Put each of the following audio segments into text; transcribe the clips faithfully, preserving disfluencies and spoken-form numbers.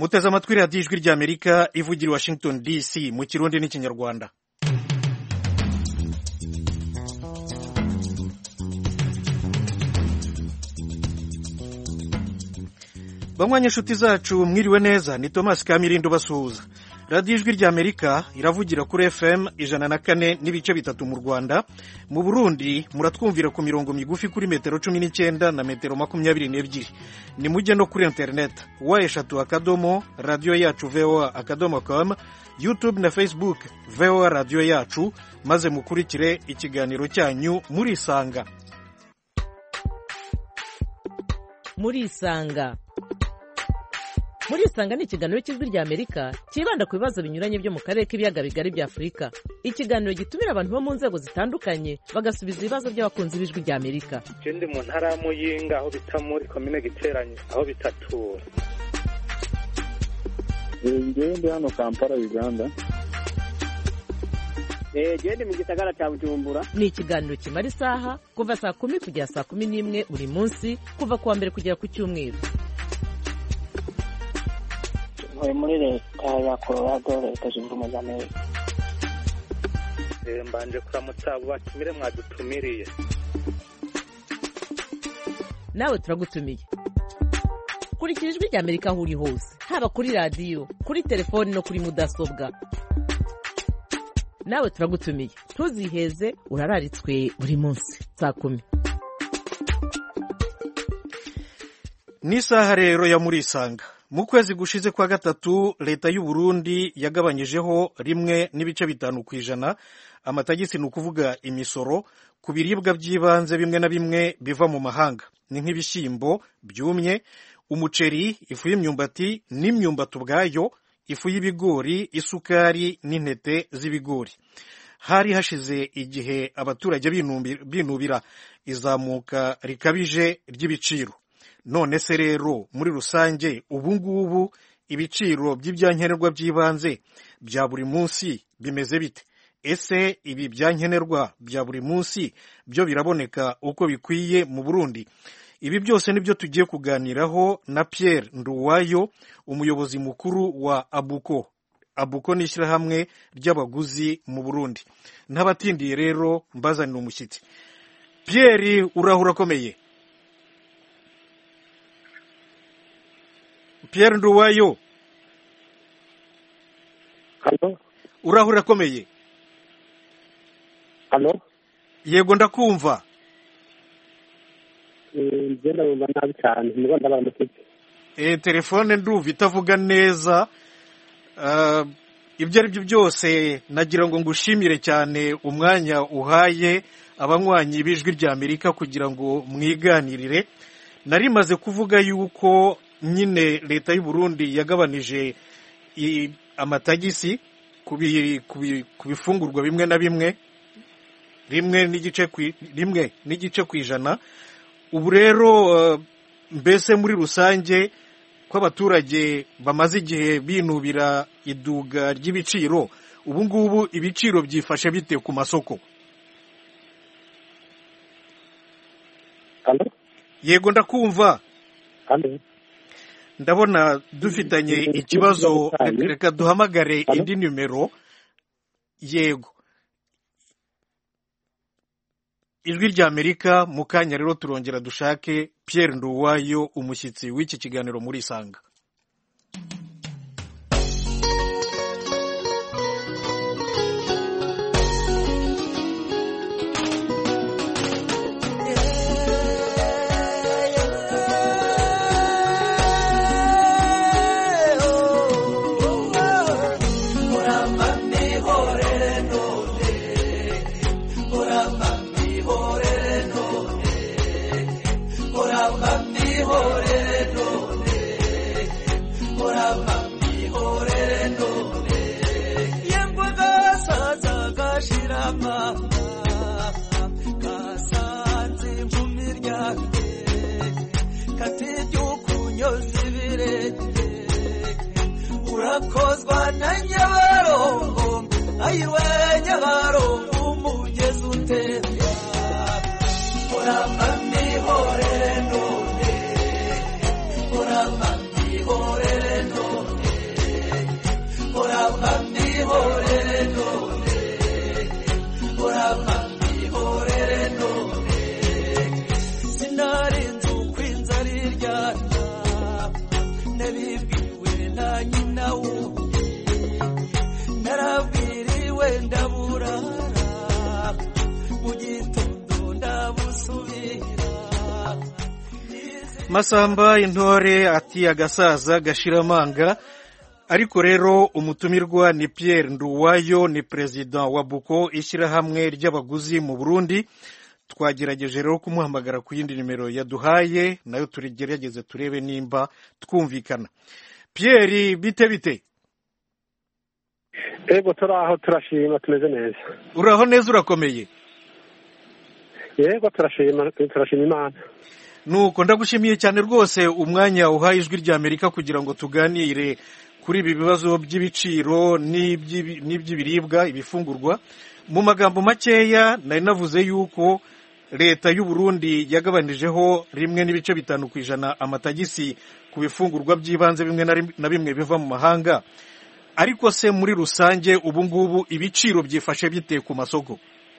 muteze amatwi radiyo ijwi ry'Amerika ivugira i Washington D C mu Kirundi n'Ikinyarwanda. Bamwanya inshuti zacu mwiriwe neza, ni Thomas Kamirindo basuhuza. Radiyo ijwi ry'Amerika iravugira kuri F M ijana na kane n'ibice bitatu mu Rwanda. Mu Burundi muratwumvira ku mirongo migufi kuri metero cumi n'icyenda na metero makumyabiri n'ebyiri. Ni mujye no kuri internet wa eshatu akadomo radio yacu voa akadomo com, YouTube na Facebook voa radio yacu, maze mukurikire ikiganiro cyanyu muri Isanga. Muri Isanga Muri Isanga ni ikiganiro cy'ijwi ry'Amerika kibanda ku bibazo binyuranye byo mu karere k'ibiyaga bigari bya Afurika. Ikiganiro gitumira abantu bo mu nzego zitandukanye bagasubiza ibibazo by'abakunzi b'ijwi ry'Amerika. Ikindi mu ntara ya Muyinga aho bita muri komine Giteranye aho bitatura. Ngewe ndi hano Kampala, Uganda. Eh gende mu gisagara cya Bujumbura. Ni ikiganiro kimara isaha kuva saa kumi kugera saa kumi n'imwe buri munsi kuva kuwa mbere kugera ku Cyumweru. Muri leta ya Colorado, leta zunze ubumwe za Amerika. Eh mbanje kuramutsa abo batumire mwadutumiriye. Nawe turagutumiye. Kurikira ijwi ry'Amerika aho uri hose, haba kuri radio, kuri telefoni no kuri mudasobwa. Nawe turagutumiye. Ntuziheze, urararitswe buri munsi saa kumi. Ni saha rero ya muri Isanga. Mu kwezi gushize kwa gatatu leta y'u Burundi yagabanyijeho rimwe n'ibice bitanu kwijana amatagisi, ni ukuvuga imisoro ku biribwa by'ibanze bimwe na bimwe biva mu mahanga, ni nk'ibishyimbo byumye, umuceri, ifu y'imyumbati n'imyumbati ubwayo, ifu y'ibigori, isukari n'intete z'ibigori. Hari hashize igihe abaturage binubira izamuka rikabije ry'ibiciro. None se rero muri rusange ubu ngubu ibiciro by'ibyankenerwa by'ibanze bya buri munsi bimeze bite? Ese ibi byankenerwa bya buri munsi byo biraboneka uko bikwiye mu Burundi? Ibi byose nibyo tugiye kuganiraho na Pierre Nduwayo, umuyobozi mukuru wa Abuko. Abuko ni ishyirahamwe ry'abaguzi mu Burundi. Ntabatindiye rero mbazanira umushyitsi. Pierre, urahura komeye. Pierre Nduwayo. Halo? Urahura komeye. Halo? Yego ndakumva. Eh ngenda bumva nabi cyane, niba ndabaramutse. Eh telefone nduva itavuga neza. Uh, ibyo ari byo byose nagira ngo ngushimire cyane umwanya uhaye abanywanyi b'ijwi ry'Amerika kugira ngo mwiganirire. Nari maze kuvuga yuko nyine leta y'u Burundi yagabanije amatagisi ku bifungurwa bimwe na bimwe rimwe n'igice rimwe n'igice kwijana. Ubu rero mbese muri rusange ko abaturage bamaze igihe binubira iduga ry'ibiciro, ubu ngubu ibiciro byifashe bite ku masoko? Halo? Yego ndakumva. Halo? Ndabona dufitanye ikibazo, reka duhamagare indi numero. Yego. Ijwi ry'Amerika mu kanya rero turongera dushake Pierre Nduwayo, umushyitsi w'iki kiganiro muri Isanga. Urakozwa na Nyabarongo, ayiwe Nyabarongo umugezi utemba. Uramba mihorere none, uramba mihorere none. Masamba intore ati agasaza gashiramanga. Ariko rero umutumirwa ni Pierre Nduwayo, ni perezida wa Buko, ishyirahamwe ry'abaguzi mu Burundi. Twagerageje rero kumuhamagara ku yindi nimero yaduhaye, nayo turigerageze turebe nimba twumvikana. Pierre, bite bite? Ego turaho turashima tumeze neza. Uraho neza urakomeye? Yego turashima turashima Imana. Nuko ndagushimiye cyane rwose umwanya uhaye ijwi rya Amerika kugira ngo tuganire kuri ibi bibazo by'ibiciro n'iby'ibiribwa ibifungurwa. Mu magambo makeya nari navuze yuko leta y'u Burundi yagabanyijeho rimwe n'ibice bitanu ku ijana amatagisi ku bifungurwa by'ibanze bimwe na bimwe biva mu mahanga. Ariko se muri rusange ubu ngubu ibiciro byifashe bite ku masoko?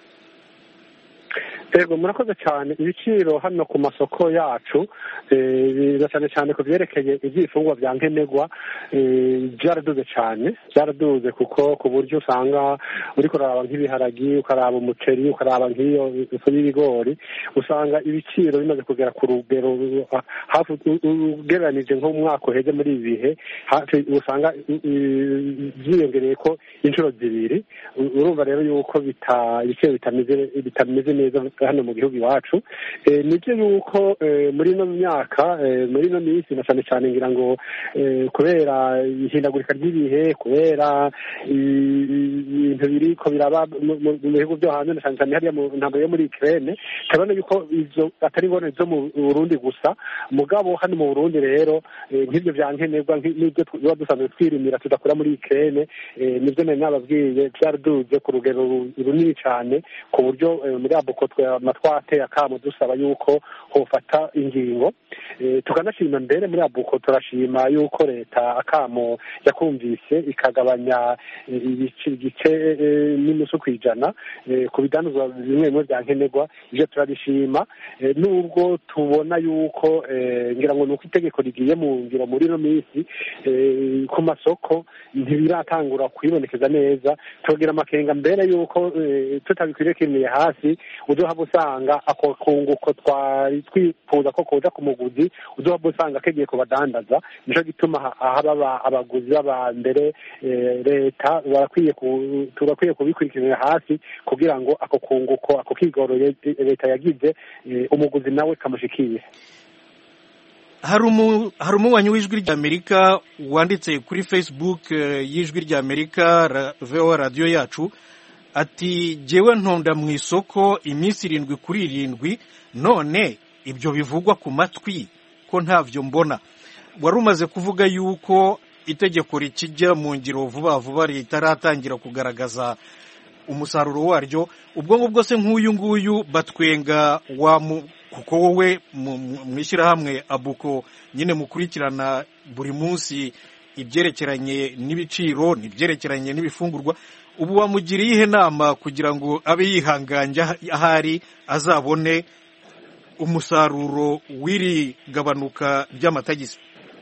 Ego murakoze cyane. Ibiciro hano ku masoko yacu biza cyane cyane ku byerekeye ibyifungwa bya nkenerwa byaraduze cyane byaraduze kuko ku buryo usanga uri kuraba nk'ibiharagi, ukaraba umuceri, ukaraba nk'iyo ifu y'ibigori, usanga ibiciro bimaze kugera ku rugero hafi ugereranije nko mu mwaka uheze muri ibi bihe usanga byiyongereye ko inshuro zibiri. Urumva rero yuko ibiciro bitameze neza hano mu gihugu iwacu. Nibyo yuko muri ino myaka muri ino minsi na cyane cyane ngira ngo kubera ihindagurika ry'ibihe, kubera ibintu biri ko biraba mu bihugu byo hanze na cyane cyane hariya mu ntambwe yo muri Ukraine, kabone yuko izo atari ngone zo mu Burundi gusa, mugabo hano mu Burundi rero nk'ibyo byankenerwa n'ibyo tuba dusanzwe twirimira tudakura muri Ukraine, nibyo nari nababwiye byaraduze ku rugero runini cyane ku buryo muri Abuko amatwate akamo dusaba yuko hofata ingingo. Tukanashima mbere muri Abuko turashima yuko leta akamo yakumvise ikagabanya igice n'inusu kwijana ku bidanuzwa bimwe bimwe bya nkenerwa. Ibyo turabishima, nubwo tubona yuko ngira ngo nuko itegeko rigiye mu ngiro muri no minsi ku masoko ntibiratangura kwibonekeza neza. Tugira amakenga mbere yuko tutabikwiriye hasi uzohava usanga ako kunguko twari twifuza ko kuza ku muguzi uzohava usanga kegiye kubadandaza. Nico gituma haba abaguzi baba mbere leta barakwiye turakwiye kubikurikirana hasi kugira ngo ako kunguko ako kigoro leta yagize umuguzi nawe kamushikiye. Hari umuwanyi w'ijwi rya Amerika wanditse kuri Facebook y'ijwi rya Amerika V O A radio yacu ati jewe ntonda mu isoko iminsi irindwi kuri irindwi, none ibyo bivugwa ku matwi ko ntavyo mbona. Wari umaze kuvuga yuko itegeko rikijya mu ngiro vuba vuba ritaratangira kugaragaza umusaruro waryo. Ubwo ngubwo se nk'uyu nguyu batwenga wa kuko wowe mwishyirahamwe Abuko nyine mukurikirana buri munsi ibyerekeranye n'ibiciro n'ibyerekeranye n'ibifungurwa, ubu wamugiriye ihe nama kugira ngo abe yihanganje ahari azabone umusaruro w'iri gabanuka ry'amatagisi?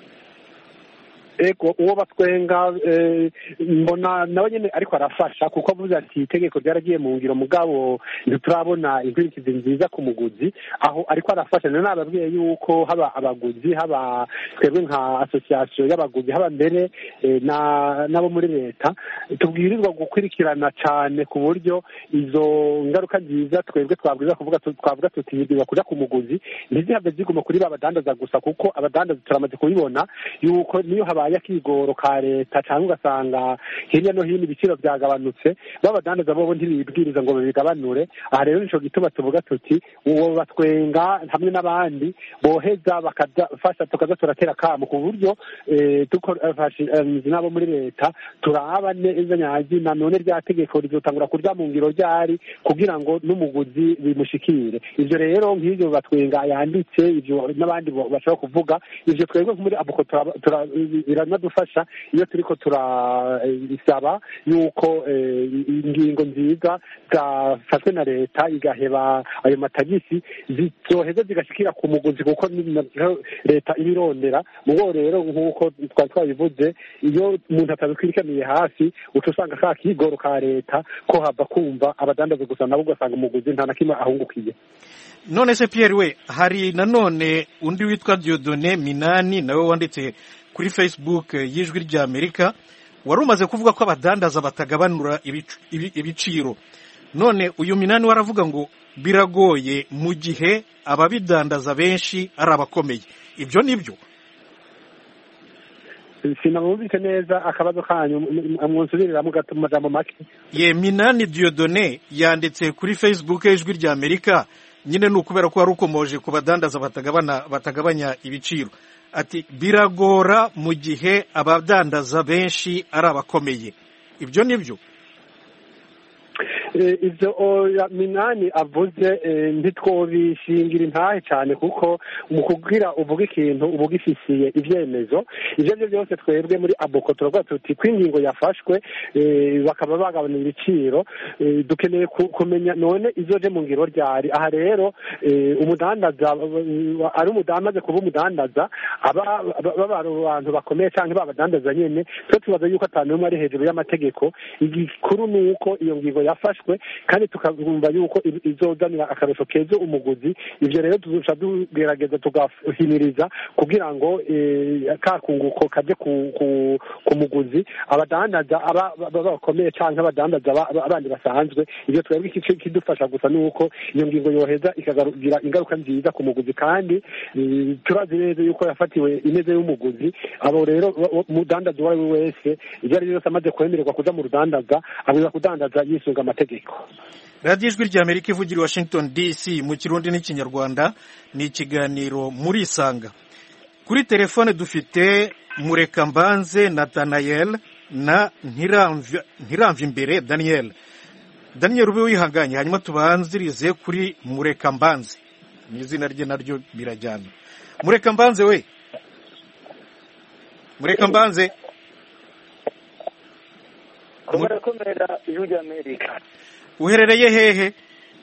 Ego uwo batwenga mbona nawe nyene ariko arafasha kuko avuze ati itegeko ryaragiye mu ngiro mugabo ntiturabona inkurikizi nziza ku muguzi, aho ariko arafasha. None nababwiye yuko haba abaguzi, haba twebwe nka association y'abaguzi, haba mbere na nabo muri leta tubwirizwa gukurikirana cyane ku buryo izo ngaruka nziza twebwe twabwiza kuvuga twavuga tutibirwa kuja ku muguzi ntizihave ziguma kuri babadandaza gusa, kuko abadandaza turamaze kubibona yuko niyo haba yakigoro ka leta cyangwa ugasanga hirya no hino ibiciro byagabanutse, babadandaza bobo ntibibwiriza ngo bigabanure. Aha rero nico gituma tuvuga tuti uwo batwenga hamwe n'abandi boheza bakadafasha tukaza turatera kamo ku buryo dufashe nabo muri leta turaba neza nyazi na none rya tegeko rizotangura kurya mu ngiro ryari kugira ngo n'umuguzi bimushikire. Ivyo rero nk'ivyo batwenga yanditse ivyo n'abandi bashobora kuvuga ivyo twebwe muri Abuko biranadufasha iyo turiko turasaba yuko ingingo nziza zafashwe na leta igaheba ayo matagisi zizoheza zigashikira ku muguzi kuko leta ibirondera mubo rero nk'uko twari twabivuze iyo umuntu atabikwirikamiye hafi uca usanga ka kigoro ka leta ko hava kumva abadandaza gusa nabo ugasanga umuguzi nta na kimwe ahungukiye. None se Pierre we hari nanone undi witwa Dieudonné Minani nawe wanditse kuri Facebook y'Ijwi rya Amerika wari umaze kuvuga ko abadandaza batagabanura ibiciro. None uyu Minani waravuga ngo biragoye mu gihe ababidandaza benshi ari abakomeye. Ibyo nibyo? Sinabumvise neza akabazo kanyu mwonsubirira mu gato majambo make. Ye Minani Dieudonné yanditse kuri Facebook y'Ijwi rya Amerika nyine nukubera ko ari ukomoje ku badandaza batagabana batagabanya ibiciro. Ati biragora mu gihe abadandaza benshi ari abakomeye. Ibyo nibyo? Ibyo Minani avuze ntitwobishingira intahe cyane kuko mu kugira uvuga ikintu uvuga ifisiye ibyemezo ibyo byo byose twebwe muri Aboko turavuga tuti kw'ingingo yafashwe bakaba bagabana ibiciro dukeneye kumenya none izoje mu ngiro ryari. Aha rero umudandaza ari umudandaza kuba umudandaza aba abantu bakomeye cyangwa babadandaza nyene twe tubaza yuko atanu umwe ari hejuru y'amategeko. Igikuru nuko iyo ngingo yafashwe kandi tukagumva yuko izozanira akarusho kezo umuguzi. Ibyo rero tuzusha tugerageza tugahimiriza kugira ngo kakunguko kaje ku muguzi abadandaza bakomeye cyangwa abadandaza abandi basanzwe. Ibyo twebwe kidufasha gusa nuko iyo ngingo yoheza ikagira ingaruka nziza ku muguzi kandi turazi neza yuko yafatiwe ineze y'umuguzi. Abo rero umudandaza uwo ari we wese ibyo ari byose amaze kwemererwa kuja mu rudandaza abwiza kudandaza yisunga amategeko. Radio Ijwi rya Amerika ivugira Washington D C mu Kirundi n'ikinyarwanda ni ikiganiro muri Isanga. Kuri telefone dufite Murekambanze Nathanael na Ntiramva imbere Daniel. Daniel ube wihanganye hanyuma tubanzirize kuri Murekambanze. Ni izina rye naryo birajyana. Murekambanze we. Murekambanze. Murakomera Ijwi rya Amerika. Uherereye hehe?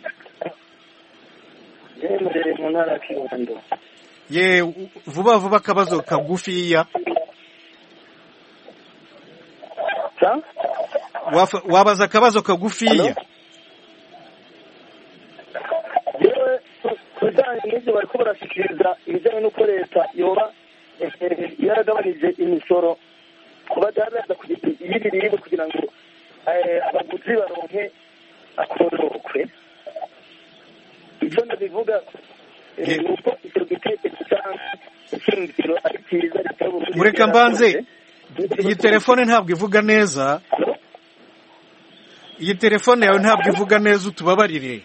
Yemere mu ntara ya Kirundo. Ye vuba vuba akabazo kagufiya. Sa? Wabaza akabazo kagufiya. Yewe kujanye n'ibyo bariko barashikiriza ibijyanye n'uko leta yoba yaragabanije imisoro kuba daraza kugira ibiribwa kugira ngo abaguzi baronke akorokwe. Ibyo ndabivuga nuko icyo gitekerezo cy'ingiro ari cyiza. Murekambanze iyi telefone ntabwo ivuga neza. Iyi telefone yawe ntabwo ivuga neza utubabarire.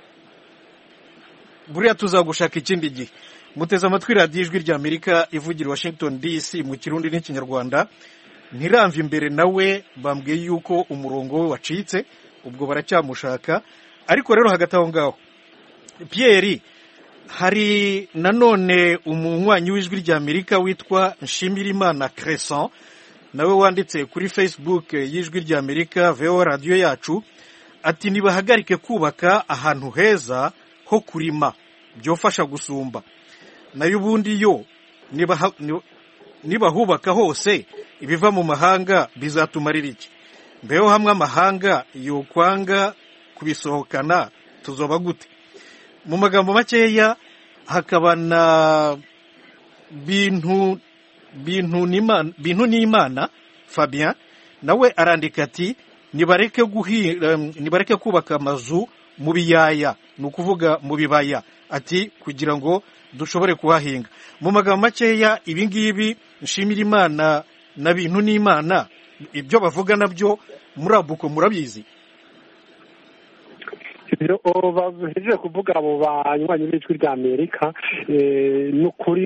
Buriya tuzagushaka ikindi gihe. Muteze amatwi Radio Ijwi rya Amerika ivugira Washington D C mu Kirundi n'ikinyarwanda. Ntiramva imbere nawe bambwiye yuko umurongo we wacitse ubwo baracyamushaka. Ariko rero hagati aho ngaho Pierre hari nanone umunywanyi w'Ijwi rya Amerika witwa Nshimirimana Crescent nawe wanditse kuri Facebook y'Ijwi rya Amerika V O radio yacu ati nibahagarike kubaka ahantu heza ho kurima byofasha gusumba nayo ubundi yo niba niba hubaka hose ibiva mu mahanga bizatumarira iki? Mbeho hamwe amahanga yo kwanga kubisohokana tuzoba gute? Mu magambo makeya hakaba na bintu bintu n'Imana bintu n'Imana Fabien nawe arandika ati nibareke guhi nibareke kubaka amazu mu biyaya nukuvuga mu bibaya ati kugira ngo dushobore kuhahinga. Mu magambo makeya ibi ngibi Nshimirimana na bintu n'Imana ibyo bavuga nabyo muri Abuko murabizi? ibyo bahejeje kuvuga abo banywanyi b'ijwi rya amerika ni ukuri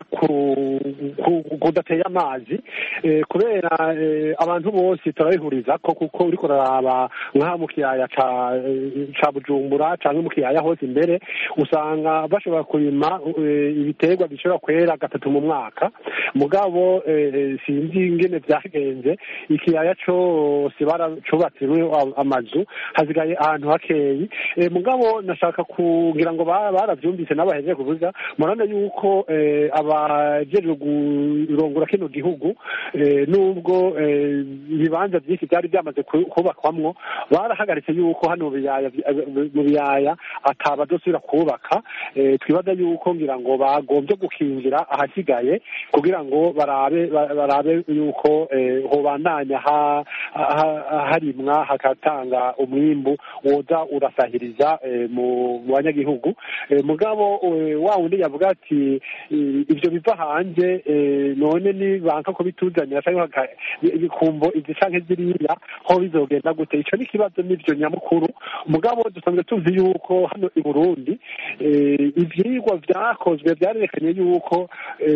kudateye amazi kubera abantu bose turabihuriza ko kuko uriko uraraba nk'aha mu kiyaya ca bujumbura cyangwa mu kiyaya hose imbere usanga bashobora kurima ibiterwa bishobora kwera gatatu mu mwaka mugabo sinzi ingene byagenze ikiyaya cose baracubatsirwe amazu hazigaye ahantu hakeyi mugabo nashaka kugira ngo baravyumvise n'abahejeje kuvuga murana yuko abajejwe kurongora kino gihugu nubwo ibibanza byinshi byari byamaze kubakwamwo barahagaritse yuko hano mu biyaya atabadosubira kubaka twibaza yuko ngira ngo bagombye gukingira ahasigaye kugira ngo barabe barabe yuko hobandanya harimwa hakatanga umwimbu woza urasahiriza mu banyagihugu mugabo wa wundi yavuga ati ibyo biva hanze none ni banka ko bituzanira cyangwa ibikumbo izi canke ziriya ho bizogenda gute ico ni kibazo n'ivyo nyamukuru mugabo dusanzwe tuzi yuko hano i Burundi ivyigwa vyakozwe vyarerekanye yuko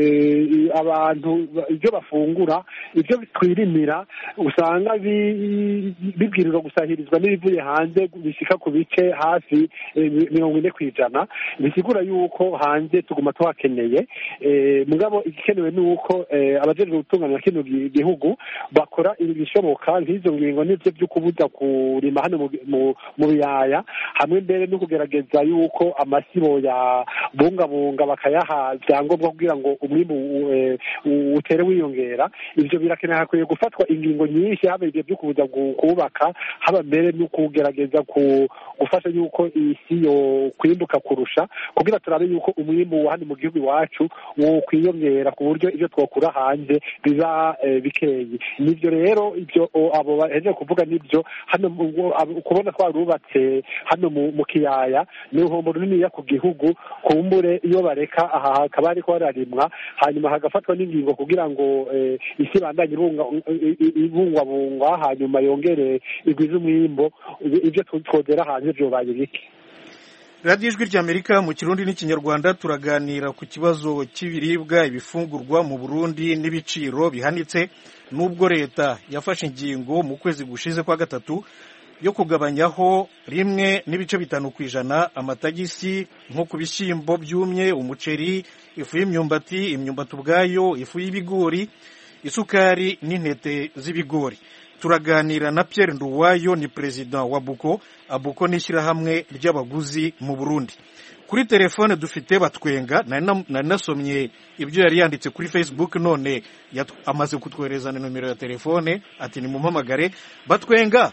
abantu ibyo bafungura ibyo twirimira usanga bibwirizwa gusahirizwa n'ibivuye hanze bishika ku bice hafi mirongo ine kw'ijana bisigura yuko hanze tuguma tuhakeneye mugabo igikenewe ni uko abajejwe gutunganya kino gihugu bakora ibishoboka nk'izo ngingo n'ivyo vyo kubuza kurima hano mu biyaya hamwe mbere no kugerageza yuko amasibo ya bungabunga bakayaha vyangombwa kugira ngo umwimbu utere wiyongera ivyo birakeneye hakwiye gufatwa ingingo nyinshi haba ivyo vyo kubuza kubaka haba mbere no kugerageza gufasha yuko isi yo kwimbuka kurusha kugira turabe yuko umwimbu wa hano mu gihugu iwacu wo kwiyongera ku buryo ivyo twokura hanze biza bikeyi nivyo rero ivyo abo bahejeje kuvuga nivyo hano kubona twarubatse hano mu kiyaya ni uhombo runiniya ku gihugu kumbure iyo bareka aha hakaba hariko hararimwa hanyuma hagafatwa n'ingingo kugira ngo isi bandanye ibungwabungwa hanyuma yongere igwize umwimbo ivyo twodera hanze vyobaye bike radiyo ijwi ry'amerika mu kirundi n'ikinyarwanda turaganira ku kibazo cy'ibiribwa ibifungurwa mu burundi n'ibiciro bihanitse n'ubwo leta yafashe ingingo mu kwezi gushize kwa gatatu yo kugabanyaho rimwe n'ibice bitanu ku ijana amatagisi nko ku bishyimbo byumye umuceri ifu y'imyumbati imyumbati ubwayo ifu y'ibigori isukari n'intete z'ibigori turaganira na Pierre Nduwayo ni perezida wa Buko Abuko ni ishyirahamwe ry'abaguzi mu Burundi kuri telefone dufite Batwenga nari nasomye ibyo yari yanditse kuri Facebook none amaze kutwohereza na nomero ya telefone ati ni mumpamagare Batwenga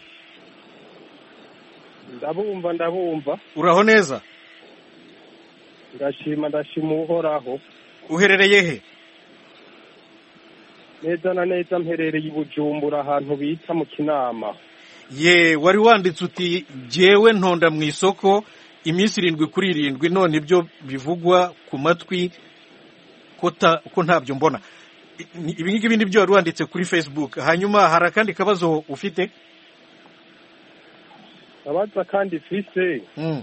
ndabumva ndabumva uraho neza ndashima ndashima uhoraho uherereye he neza na neza mperereye i Bujumbura ahantu bita mu Kinama ye wari wanditse uti jewe ntonda mu isoko iminsi irindwi kuri irindwi none ibyo bivugwa ku matwi ko ntabyo mbona ibi ngibi nibyo wari wanditse kuri Facebook hanyuma hari akandi kabazo ufite abaza kandi fise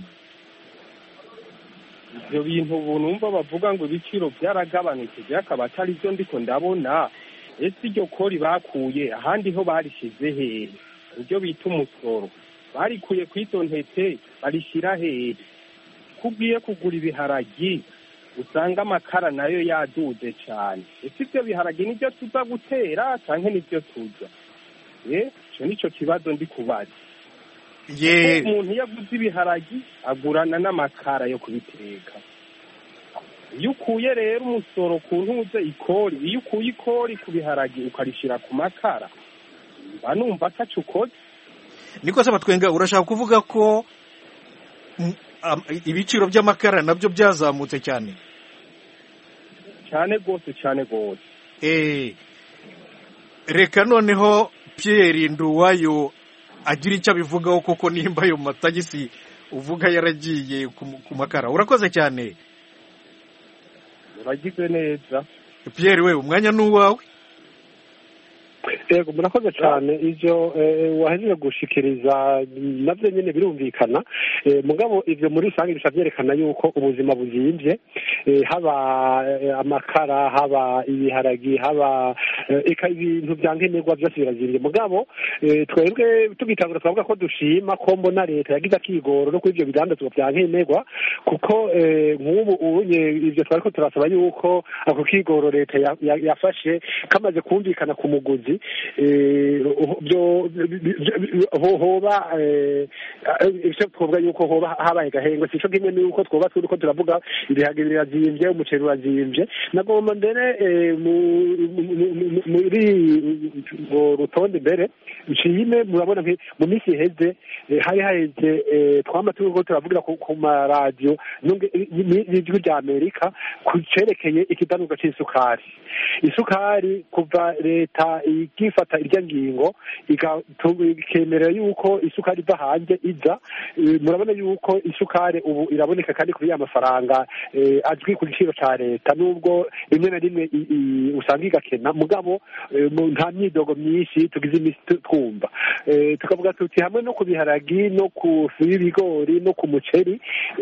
ibyo bintu ubu numva bavuga ngo ibiciro byaragabanutse byakaba atari byo ndiko ndabona ese iryo kori bakuye ahandi ho barishize hehe ibyo bita umusoro barikuye kw'izo ntete barishyira hehe kubwiye kugura ibiharagi usanga amakara nayo yaduze cyane ese ibyo biharagi nibyo tuza gutera cyangwa nibyo tuza icyo nicyo kibazo ndi kubaza umuntu iyo aguze ibiharagi agurana n'amakara yo kubiteka iyo ukuye rero umusoro ku ntuze ikori iyo ukuye ikori ku biharagi ukarishyira ku makara mba numva atacu ukoze niko se Batwenga urashaka kuvuga ko ibiciro by'amakara nabyo byazamutse cyane cyane rwose cyane rwose reka noneho Pierre Nduwayo agira icyo abivugaho koko nimba ayo matagisi uvuga yaragiye ku makara urakoze cyane uragize neza Pierre we umwanya ni uwawe yego murakoze cyane ivyo wahejeje gushikiriza navyo nyene birumvikana mugabo ivyo muri rusange bisha vyerekana yuko ubuzima buzimvye haba amakara haba ibiharagi haba eka ibintu vya nkenerwa vyose birazimvye mugabo twebwe tugitangura twavuga ko dushima ko mbona leta yagize akigoro no kuri ivyo bidandazwa vya nkenerwa kuko nk'ubu ubunye ivyo twariko turasaba yuko ako kigoro leta yafashe kamaze kumvikana ku muguzi hoba ivyo twovuga yuko hoba habaye gahengwe sico kimwe nuko twoba turiko turavuga ibiharage birazimvye umuceri urazimvye nagomba mbere muri rutonde mbere nshime murabona mu minsi iheze hari haheze twama turiko turavugira ku maradiyo n'ijwi rya Amerika ku cerekeye ikidanuka c'isukari isukari kuva leta igifata irya ngingo ikemerera yuko isukari iva hanze iza murabona yuko isukari ubu iraboneka kandi kuri ya mafaranga azwi ku giciro ca leta nubwo rimwe na rimwe usanga igakena mugabo nta myidogo myinshi tugize imisi twumva tukavuga tuti hamwe no ku biharagi no ku fu y'ibigori no ku muceri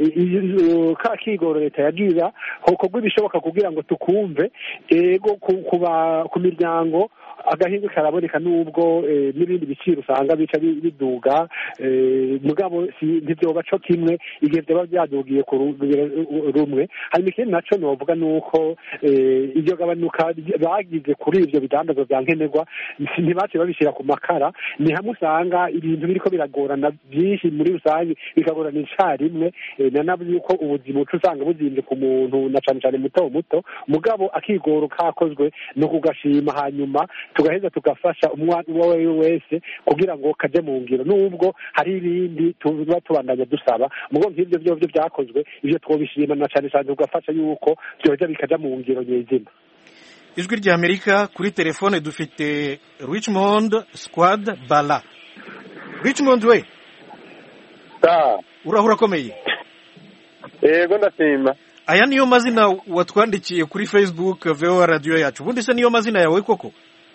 ka kigoro leta yagira hokorwa ibishoboka kugira ngo tukumve ego ku miryango agahingo karaboneka nubwo n'ibindi biciro usanga bica biduga mugabo ntibyoba co kimwe igihe vyoba vyadugiye ku rumwe hanyuma ikindi naco novuga nuko iryo gabanuka bagize kuri ivyo bidandazwa vya nkenerwa ntibace babishira ku makara ni hamwe usanga ibintu biriko biragorana vyinshi muri rusange bikagorana icarimwe nanavuze yuko ubuzima uca usanga buzimvye ku muntu na cane cane muto muto mugabo akigoro kakozwe no kugashima hanyuma tugaheza tugafasha umwana uwo ari we wese kugira ngo kaje mu ngiro nubwo hari ibindi tuba tubandanya dusaba mugo nk'ivyo vyovyo vyakozwe ivyo twobishima na cane cane tugafasha yuko vyoja bikaja mu ngiro nyezina. Ijwi rya Amerika kuri telefone dufite Richmond Squad Bala. Richmond we ta urahura komeye yego ndashima. Aya niyo mazina watwandikiye kuri Facebook V O A radio yacu ubundi se niyo mazina yawe koko?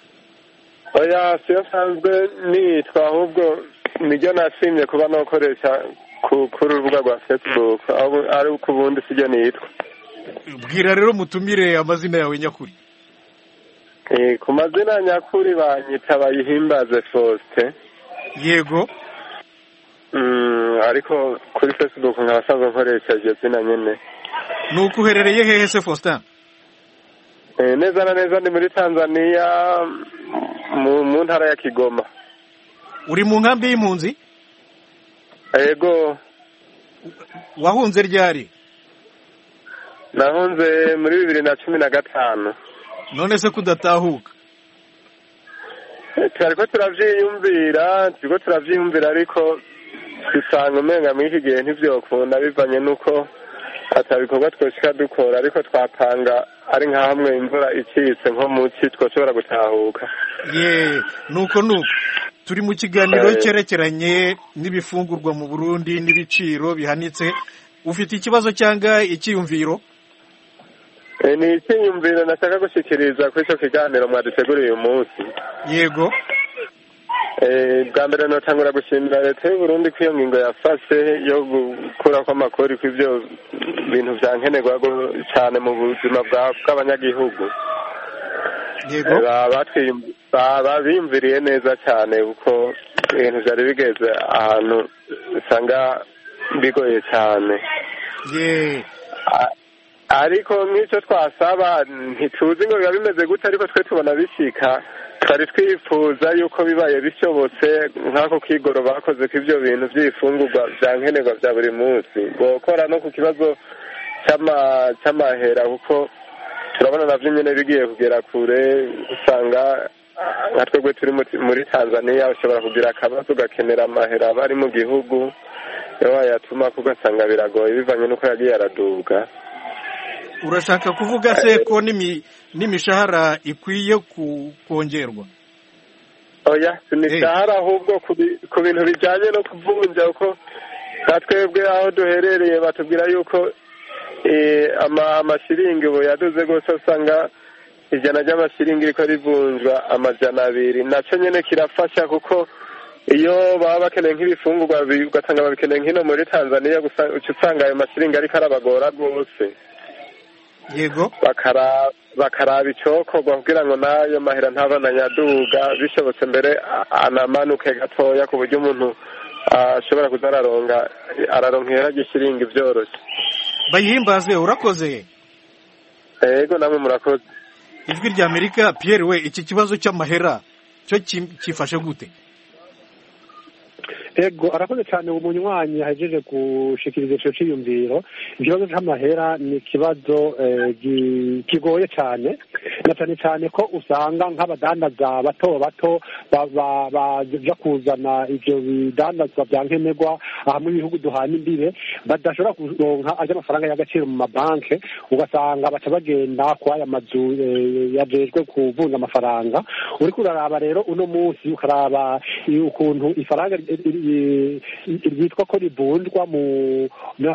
Oya siyasanzwe nitwa ahubwo niryo nasimye kuba nokoresha kuri urubuga rwa Facebook ari uko ubundi sijyo nitwa. Bwira rero mutumire amazina yawe nyakuri. Eh ku mazina nyakuri banyita Bayihimbaze Faustin. Yego. Mm ariko kuri Facebook nkabasanzwe nkoresha iryo zina nyene. Nuko uherereye hehe se Faustin? Eh neza na neza ndi muri Tanzania mu ntara ya Kigoma. Uri mu nkambi y'impunzi? Yego. Wahunze ryari? Nahunze muri bibiri na cumi na gatanu. None se kudatahuka? Twariko turavyiyumvira, turiko turavyiyumvira ariko dusanga umenga muri iki gihe ntivyokunda bivanye nuko atabikorwa twoshika dukora ariko twapanga ari nka hamwe imvura icitse nko muci twoshobora gutahuka. Ye nuko nuko turi mu kiganiro cyerekeranye n'ibifungurwa mu Burundi n'ibiciro bihanitse ufite ikibazo cyanga ikiyumviro? Eh ni ikiyumviro nashaka gushikiriza kuri cyo kiganiro mwaduteguriye uyu munsi. Yego. Eh bwa mbere notangura gushimira leta y'u Burundi ko iyo ngingo yafashe yo gukura kwa makori kw'ivyo bintu vya nkenerwa cyane mu buzima bw'abanyagihugu. Yego. Baba bimviriye neza cyane kuko ibintu byari bigeze ahantu usanga bigoye cyane. Ye. Ariko nk'icyo twasaba ntituzi ngo biba bimeze gute ariko twe tubona bishika twari twifuza yuko bibaye bishobotse nk'ako kigoro bakoze ko ibyo bintu by'ifungurwa bya nkenerwa bya buri munsi gukora no ku kibazo cy'amahera kuko turabona navyo nyene bigiye kugera kure usanga nka twebwe turi muri Tanzania ushobora kugira akabazo ugakenera amahera bari mu gihugu yo yatuma kugasanga biragoye bivanye nuko yagiye araduga. Urashaka kuvuga se ko n'imishahara ikwiye kongerwa? Oya imishahara ahubwo ku bintu bijyanye no kuvunja uko twebwe aho duherereye batubwira yuko amashiringi ubu yaduze rwose usanga ijana ry'amashiringi riko rivunjwa amajana abiri naco nyene kirafasha kuko iyo baba bakeneye nk'ibifungurwa ugasanga babikeneye nk'ino muri Tanzania gusa uca usanga ayo mashiringi ariko arabagora rwose yego bakara bakaraba icokorwa kugira ngo nayo mahera ntabananyaduga bishobotse mbere anamanuke gatoya ku buryo umuntu ashobora kuza araronga araronkera gishiringi vyoroshe. Bayihimbaze urakoze. Yego namwe murakoze. Ijwi rya Amerika. Pierre we iki kibazo cy'amahera cyo kifashe gute? Ego arakoze cyane umunywanyi yahejeje gushikiriza ico ciyumviro. Ikibazo c'amahera ni kibazo kigoye cyane na cyane cyane ko usanga nk'abadandaza bato bato baja kuzana ivyo bidandazwa bya nkenerwa hamwe ibihugu duhana imbibe badashobora kuronka aje amafaranga y'agaciro mu mabanke, ugasanga baca bagenda kwa aya mazu yajejwe kuvunja amafaranga. Uriko uraraba rero uno munsi ukaraba ukuntu ifaranga ryitwa ko rivunjwa mu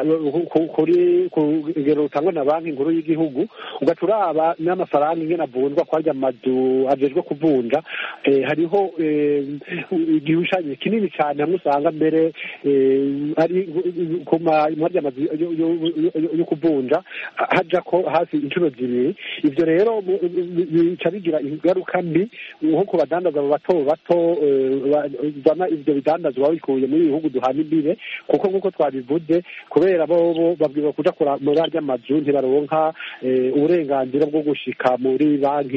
kuri kugero utangwa na banki nkuru y'igihugu, ugaturaba n'amafaranga ingena avunjwa kwarya mazu ajejwe kuvunja, hariho igishushanyo kinini cyane hamwe usanga mbere ari kuma imwarya mazu yo kuvunja haja ko hafi inshuro zibiri. Ivyo rero bica bigira ingaruka mbi nko ku badandaza bato bato bana ivyo bidandazwa bikuye muri ibihugu duhana imbibe, kuko nk'uko twabivuze kubera bo babwirwa kuja muri arya mazu ntibaronka uburenganzira bwo gushika muri banki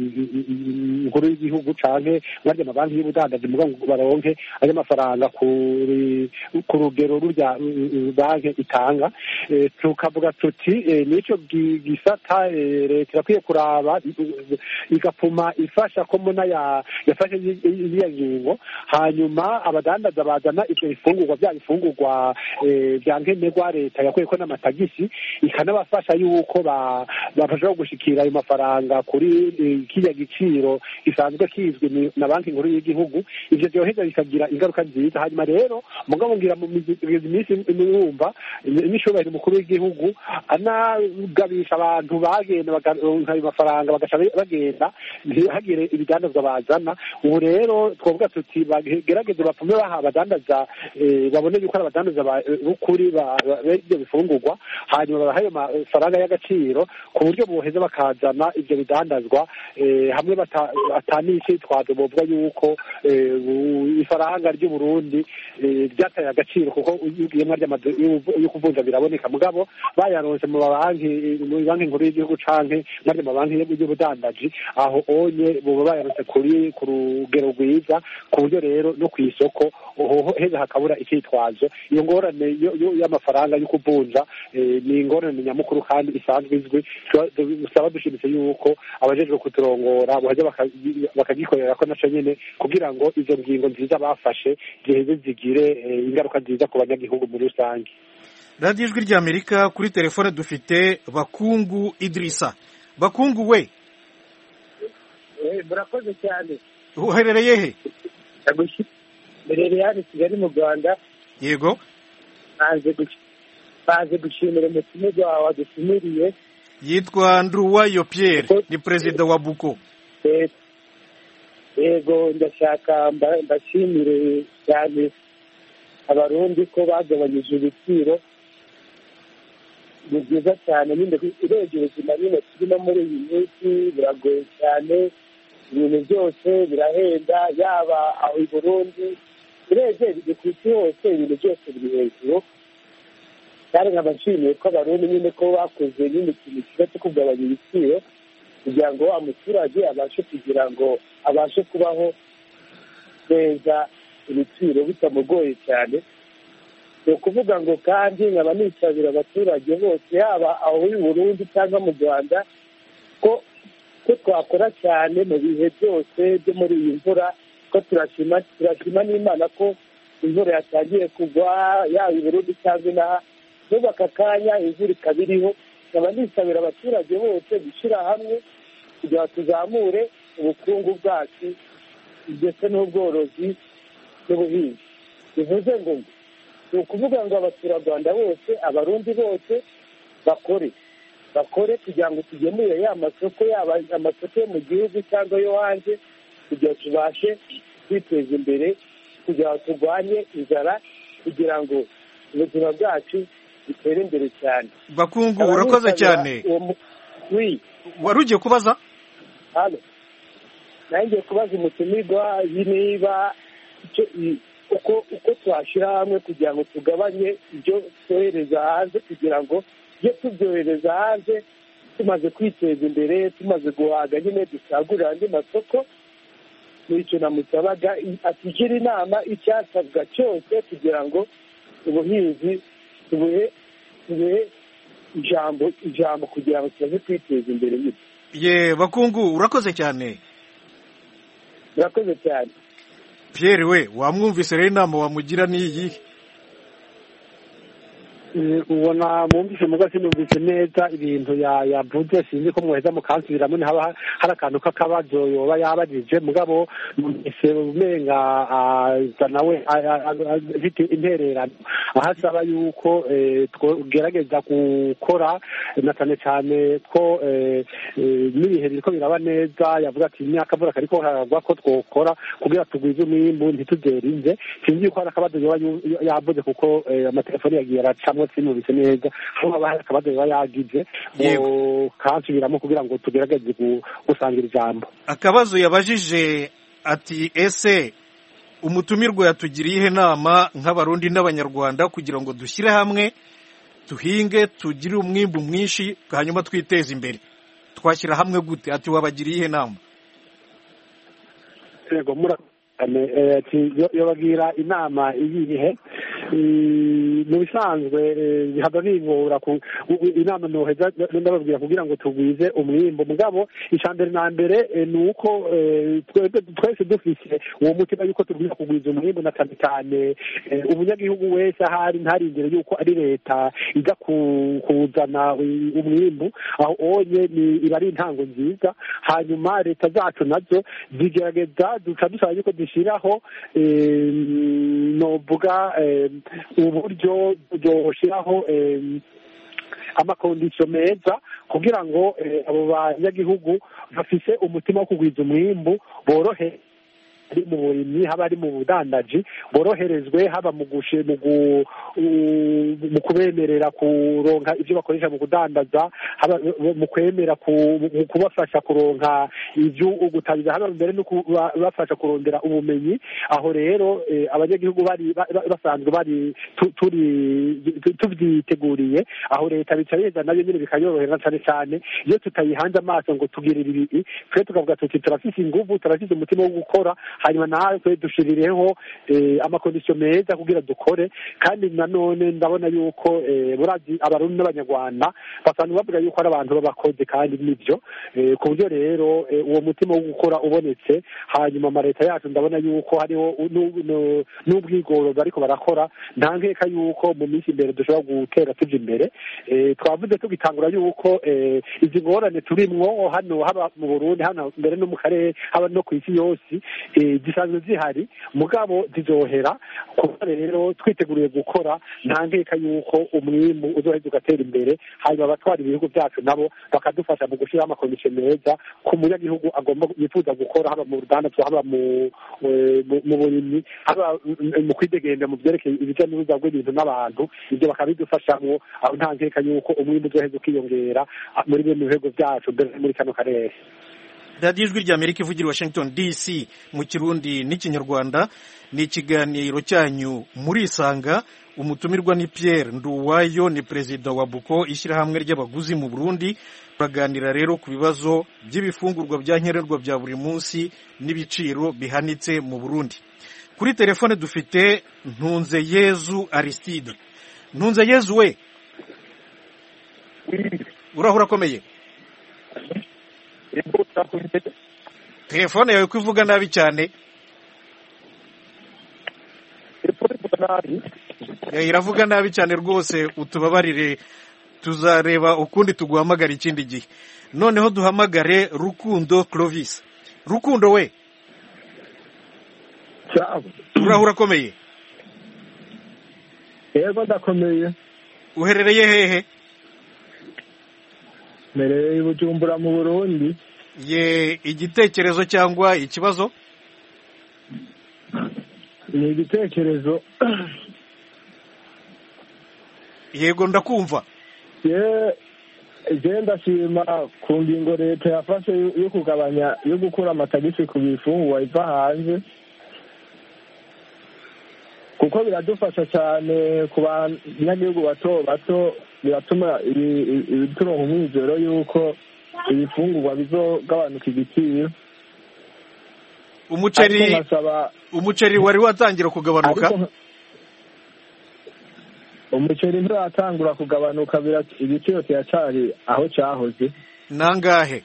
nkuru y'igihugu canke barya amabanki y'ubudandaji muga ngo baronke ayo mafaranga kuri ku rugero rurya banki itanga. Tukavuga tuti nico gisata leta irakwiye kuraba igapfuma ifasha ko muna yafashe iriya ngingo, hanyuma abadandaza bazana ivyo bifungurwa bya bifungurwa bya nkenerwa leta yakwiye ko n'amatagisi ikanabafasha yuko bafasha gushikira ayo mafaranga kuri kiriya giciro gisanzwe kizwi na banki nkuru y'igihugu. Ivyo vyoheza bikagira ingaruka nziza. Hanyuma rero mugabo ngira mu minsi mwumva n'ishobora umukuru w'igihugu anagabisha abantu bagenda bakaronka ayo mafaranga bagaca bagenda ntihagire ibidandazwa bazana. Ubu rero twavuga tuti bagerageze bapfume baha abadandaza babone yuko ari abadandaza b'ukuri b'ibyo bifungurwa, hanyuma babaha ayo mafaranga y'agaciro ku buryo boheza bakazana ivyo bidandazwa hamwe atanicitwazo bovuga yuko ifaranga ry'u Burundi ryataye agaciro, kuko iyemwa ry'amazu yo kuvunja biraboneka mugabo bayaronse mu banki mu banki nkuru y'igihugu canke muri mabanki y'ubudandaji, aho onye boba bayaronse kuri ku rugero rwiza ku buryo rero no kw'isoko heza hakabura ikitwazo. Iyo ngorane y'amafaranga yo kuvunja ni ingorane nyamukuru kandi isanzwe izwi. Dusaba dushimitse yuko abajejwe kuturongora boheza bakagikorera ko naco nyene kugira ngo izo ngingo nziza bafashe ziheze zigire ingaruka nziza ku banyagihugu muri rusange. Radio Ijwi rya Amerika. Kuri telefone dufite Bakungu Idrissa. Bakungu we, eh murakoze cyane. Uherereye he? Mberere hano Kigali mu Rwanda. Yego. Banze banze gushimira umutumire wawe wadutumiriye. Yitwa Nduwayo Pierre, ni president wa Buko. Yego ndashaka mbashimire cyane abarundi ko bagabanyije ibiciro. Ni byiza cyane nyine urebye ubuzima nyine turimo muri iyi minsi biragoye cyane, ibintu byose birahenda, yaba aho i Burundi urebye biri ku isi hose ibintu byose biri hejuru. Kandi nkabashimiye ko abarundi nyine ko bakoze nyine ikintu kiza cyo kugabanya ibiciro kugira ngo wa muturage abashe kugira ngo abashe kubaho neza, ibiciro bitamugoye cyane. Ni ukuvuga ngo kandi nkaba nisabira abaturage bose yaba aho i Burundi cyangwa mu Rwanda ko ko twakora cyane mu bihe byose byo muri iyi mvura, ko turashima turashima n'Imana ko imvura yatangiye kugwa yaba i Burundi cyangwa inaha, n'ubu aka kanya imvura ikaba iriho. Nkaba nisabira abaturage bose gushyira hamwe kugira tuzamure ubukungu bwacu ndetse n'ubworozi n'ubuhinzi. Bivuze ngo ni ukuvuga ngo abaturarwanda bose, abarundi bose bakore bakore kugira ngo tugemure ya masoko yaba amasoko yo mu gihugu cyangwa yo hanze kugira ngo tubashe kwiteza imbere kugira ngo turwanye inzara kugira ngo ubuzima bwacu butere imbere cyane. Bakungu urakoze cyane. Wari ugiye kubaza? hano nanjye kubaza umutumirwa niba uko uko twashyira hamwe kugira ngo tugabanye ibyo twohereza hanze kugira ngo ibyo tubyohereza hanze tumaze kwiteza imbere tumaze guhaga nyine dusagurira andi masoko. Nicyo namusabaga atugira inama icyasabwa cyose kugira ngo ubuhinzi tubuhe tubuhe ijambo ijambo kugira ngo tuze kwiteza imbere. Ye Bakungu urakoze cyane. Urakoze cyane. Pierre we wamwumvise rero inama wamugira niyi? ubona mwumvise mugasi numvise neza ibintu ya yavuze sinzi ko muheza mukansubiramo ni haba hari akantu k'akabazo yoba yabajije mugabo numvise umenga nawe afite intererano ahasaba yuko tugerageza gukora na cyane cyane ko n'ibihe biriko biraba neza yavuga ati imyaka avura ariko haragwa ko twokora kugira tugwize umwimbu ntituzerinze sinzi yuko hari akabazo yoba yavuze kuko amatelefoni yagiye aracamo sinubise neza aho haba hari akabazo yoba yagize kansubiramo kugira ngo tugerageze gusangira ijambo. Akabazo yabajije ati ese umutumirwa yatugiriye ihe nama nk'abarundi n'abanyarwanda kugira ngo dushyire hamwe tuhinge tugire umwimbu mwinshi hanyuma twiteze imbere twashyira hamwe gute? Ati wabagiriye ihe nama? Yego ati yobagira inama iyihe mu bisanzwe bihaba bingora inama noheza ndababwira kugira ngo tugwize umwimbo mugabo icambere na mbere nuko twese dufise uwo mutima yuko tugwiza kugwiza umwimbo na cyane cyane umunyagihugu wese ahari ntarindire yuko ari leta iza kuzana umwimbu aho onye ni iba ari intango nziza hanyuma leta zacu nazo zigerageza duca dusaba yuko dushyiraho novuga uburyo byoshiraho amakondisiyo meza kugira ngo abo banyagihugu bafise umutima wo kugwiza umwimbu borohe ari mu burimyi haba ari mu budandaji boroherezwe haba mu gushe mu kubemerera kuronka ibyo bakoresha mu kudandaza haba mu kwemera kubafasha kuronka ibyo ugutabiza haba mbere no kubafasha kurondera ubumenyi. Aho rero abanyagihugu bari basanzwe bari turi tubyiteguriye aho leta bicareza nayo nyine bikayorohera cyane cyane iyo tutayihanze amaso ngo tugirire ibi twe tukavuga tuti turafise ingufu turafise umutima wo gukora hanyuma nawe dushirireho amakondisiyo meza kugira dukore. Kandi nanone ndabona yuko burazi abarundi n'abanyarwanda basanzwe bavuga yuko ari abantu b'abakozi kandi nibyo ku buryo rero uwo mutima wo gukora ubonetse hanyuma amaleta yacu ndabona yuko hariho n'ubwigoro bariko barakora nta nkeka yuko mu minsi imbere dushobora gutera tuja imbere. Twavuze tugitangura yuko izi ngorane turimwo hano haba mu Burundi hano mbere no mu karere haba no ku isi yose zisanzwe zihari mugabo zizohera kuko rero twiteguriye gukora nta nkeka yuko umwimbu uzoheza ugatera imbere hanyuma abatwara ibihugu byacu nabo bakadufasha mu gushyiraho amakondisiyo meza ku munyagihugu agomba yifuza gukora haba mu rudandazwa haba mu burimyi haba mu kwidegembya mu byerekeye ibijya n'uruza rw'ibintu n'abantu ibyo bakabidufashamo aho nta nkeka yuko umwimbu uzoheza ukiyongera muri bimwe mu bihugu byacu mbere muri kano karere. radiyo ijwi rya Amerika ivugira Washington D C mu Kirundi n'ikinyarwanda ni ikiganiro cyanyu muri Isanga. Umutumirwa ni Pierre Nduwayo ni perezida wa Buko ishyirahamwe ry'abaguzi mu Burundi. Turaganira rero ku bibazo by'ibifungurwa bya nkenerwa bya buri munsi n'ibiciro bihanitse mu Burundi. Kuri telefone dufite Ntunzeyezu Aristide. Ntunzeyezu we urahura komeye? Telefone yawe kuvuga nabi cyane. Iravuga nabi cyane rwose utubabarire tuzareba ukundi tuguhamagara ikindi gihe. Noneho duhamagare Rukundo Clovis. Rukundo we urahura komeye? Yego ndakomeye. Uherereye hehe? mereye i Bujumbura mu Burundi. Ye, igitekerezo cyangwa ikibazo? Ni igitekerezo. Yego ndakumva. Ye je ndashima ku ngingo leta yafashe yo kugabanya yo gukura amatagisi ku bifungurwa iva hanze, kuko biradufasha cyane ku banyagihugu bato bato, biratuma ibituronka umwizero yuko ibifungurwa bizogabanuka igiciro. Umuceri umuceri wari watangira kugabanuka? Umuceri ntiratangura kugabanuka, igiciro kiracari aho cyahoze. Nangahe?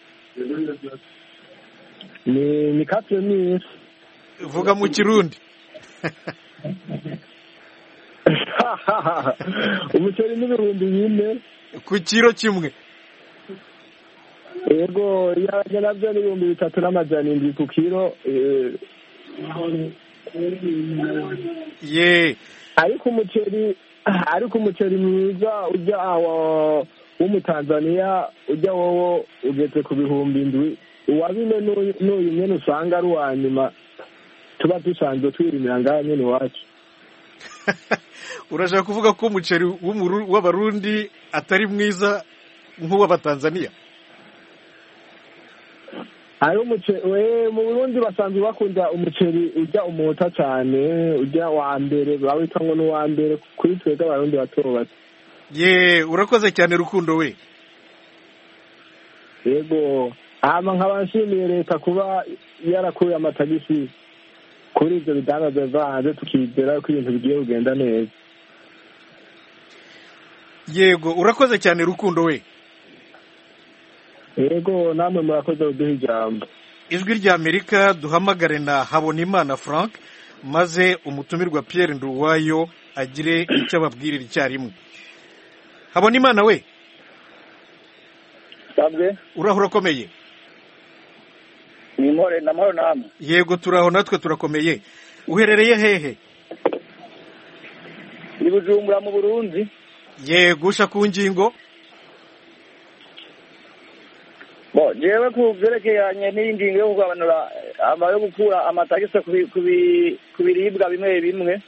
Ni ni quatre mille. Vuga mu Kirundi. Umuceri n'ibihumbi bine ku kiro kimwe. Yego, yaje navyo n'ibihumbi bitatu n'amajana indwi ku kiro. Ye, ariko umuceri ariko umuceri mwiza ujya aho w'umutanzania ujya wowo ugeze ku bihumbi indwi. Uwa bine n'uyu nyene usanga ari uwa nyuma tuba dusanzwe twirimira ngaha nyene iwacu. Urashaka kuvuga ko umuceri w'Abarundi atari mwiza nk'uw'Abatanzania? Ayo umuceri we mu Burundi basanzwe bakunda umuceri ujya umuta cyane, ujya wa mbere bawita ngo n'uwa mbere kuri twebwe Abarundi bato bato. Ye, urakoze cyane Rukundo we. Yego, hama nk'abashimiye leta kuba yarakuye amatagisi kuri ibyo bidandaza bivanze, tukizera ko ibintu bigiye kugenda neza. Yego, urakoze cyane Rukundo we. Yego, namwe murakoze uduha ijambo. Ijwi rya Amerika, duhamagare na Habonimana Frank maze umutumirwa Pierre Nduwayo agire icyo ababwirira icyarimwe. Habonimana we. Sabwe. Uraho urakomeye? Ni more na mahoro namwe. Yego, turaho natwe turakomeye. Uherereye hehe? Ni Bujumbura mu Burundi. Yego, usha ku ngingo? Bo, jewe ku byerekeranye n'ingingo yo kugabanura ama yo gukura amatagisi ku biribwa bimwe bimwe.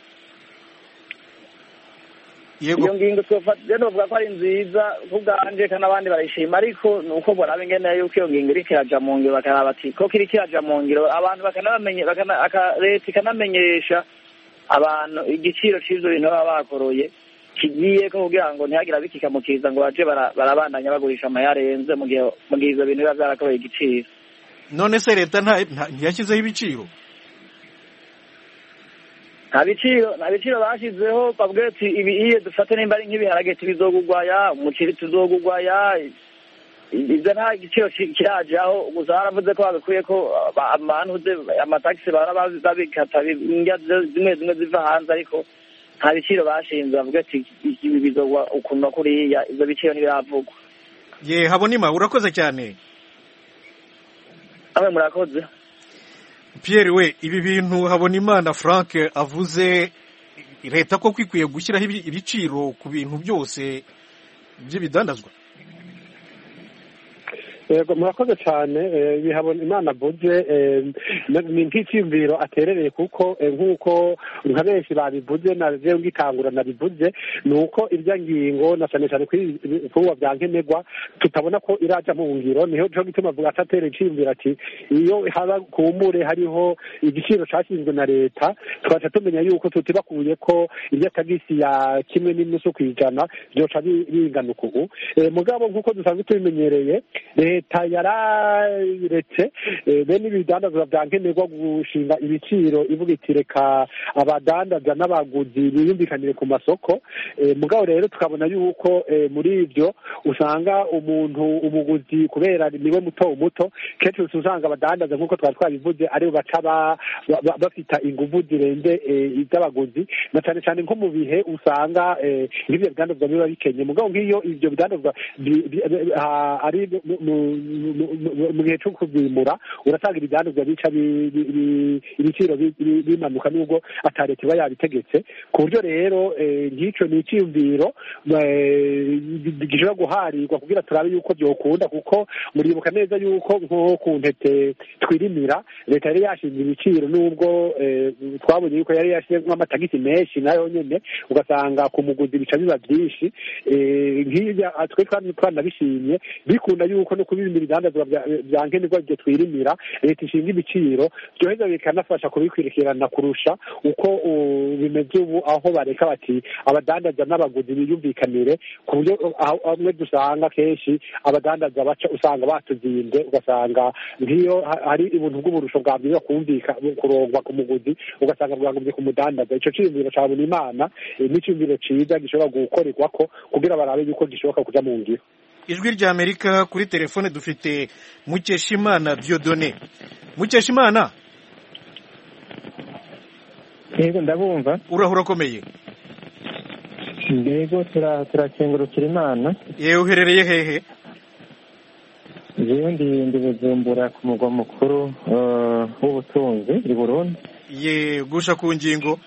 Yego. Iyo ngingo twofatije novuga ko ari nziza kubwanje kana abandi barayishima, ariko nuko bora bingene yuko iyo ngingo iri kiraja mu ngiro bakaraba ati ko kiri kiraja mu ngiro abantu bakanabamenye bakana leta ikanamenyesha abantu igiciro cy'ivyo bintu baba bakoroye kigiye ko kugira ngo ntihagira bikikamukiza ngo baje barabandanya bagurisha amayarenze mu gihe mu gihe ivyo bintu biba byarakorewe igiciro. None se leta nta ntiyashyizeho ibiciro? Nta biciro nta biciro bashizeho, bavuga ati ibi iye dufate nimba ari nk'ibiharage tubizogugwaya, umuceri tuzogugwaya, ibyo nta giciro kirajaho. Gusa baravuze ko babikuye ko abantu amatagisi barabikata zimwe zimwe ziva hanze, ariko nta biciro bashinze bavuga ati ibi bizogwa ukuntu kuriya, ibyo biciro ntibiravugwa. Ye, Habonima urakoze cyane. Amwe murakoze. Pierre we, ibi bintu Habonimana Frank avuze leta ko kwikwiye gushyiraho ibiciro ku bintu byose by'ibidandazwa? Yego, murakoze cyane. Bihabona Imana avuze ni nk'icyumviro aterereye, kuko nk'uko nka benshi babivuze na jewe ngitangura nabivuze, ni uko irya ngingo na cyane cyane kuri ibifungurwa bya nkenerwa tutabona ko iraja mu ngiro. Niho cyo gituma avuga ati atereye icyumviro ati iyo haba kumure hariho igiciro cyashinzwe na leta, twaca tumenya yuko tutibakuye ko irya tagisi ya kimwe n'inusu kw'ijana byoca binganuka ubu. Mugabo nk'uko dusanzwe tubimenyereye, leta yararetse bene ibidandazwa bya nkenerwa gushinga ibiciro ivuga iti reka abadandaza n'abaguzi biyumvikanire ku masoko. Mugabo rero tukabona yuko muri ibyo usanga umuntu umuguzi kubera niwe muto muto, kenshi usanga abadandaza nk'uko twari twabivuze aribo baca bafita inguvu zirenze iz'abaguzi, na cyane cyane nko mu bihe usanga nk'ibyo bidandazwa biba bikenye. Mugabo nk'iyo ibyo bidandazwa ari mu gihe cyo kubyimura urasanga ibidandazwa bica ibiciro bimanuka nubwo atari leta iba yabitegetse ku buryo rero nk'icyo ni icyiyumviro gishobora guharirwa kugira turabe yuko byokunda kuko muribuka neza yuko nko ku ntete twirimira leta yari yashinze ibiciro nubwo twabonye yuko yari yashyizemo amatagisi menshi nayo nyine ugasanga ku muguzi bica biba byinshi nk'ibyo twe twanabishimye bikunda yuko no kubimira ibidandazwa bya nkenerwa ibyo twirimira leta ishinga ibiciro byoheza bikanafasha kubikurikirana kurusha uko bimeze ubu aho bareka bati abadandaza n'abaguzi biyumvikanire ku buryo amwe dusanga kenshi abadandaza baca usanga batuzinze ugasanga nk'iyo hari ibintu bw'uburusho bwabwiza kumvika kurongwa ku muguzi ugasanga bwagombye kumudandaza ico ciyumviro ca Bunimana n'iciyumviro ciza gishobora gukorerwa ko kugira barabe yuko gishoboka kuja mu ngiro. Ijwi rya Amerika kuri telefone dufite Mukeshimana Dieudonné. Mukeshimana, yego ndabumva. Urahura komeye? Yego turakengurukira Imana. Yewe uherereye hehe? Jewe ndi ndi Bujumbura ku mugwa mukuru w'ubutunzi i Burundi. Ye gusha ku ngingo.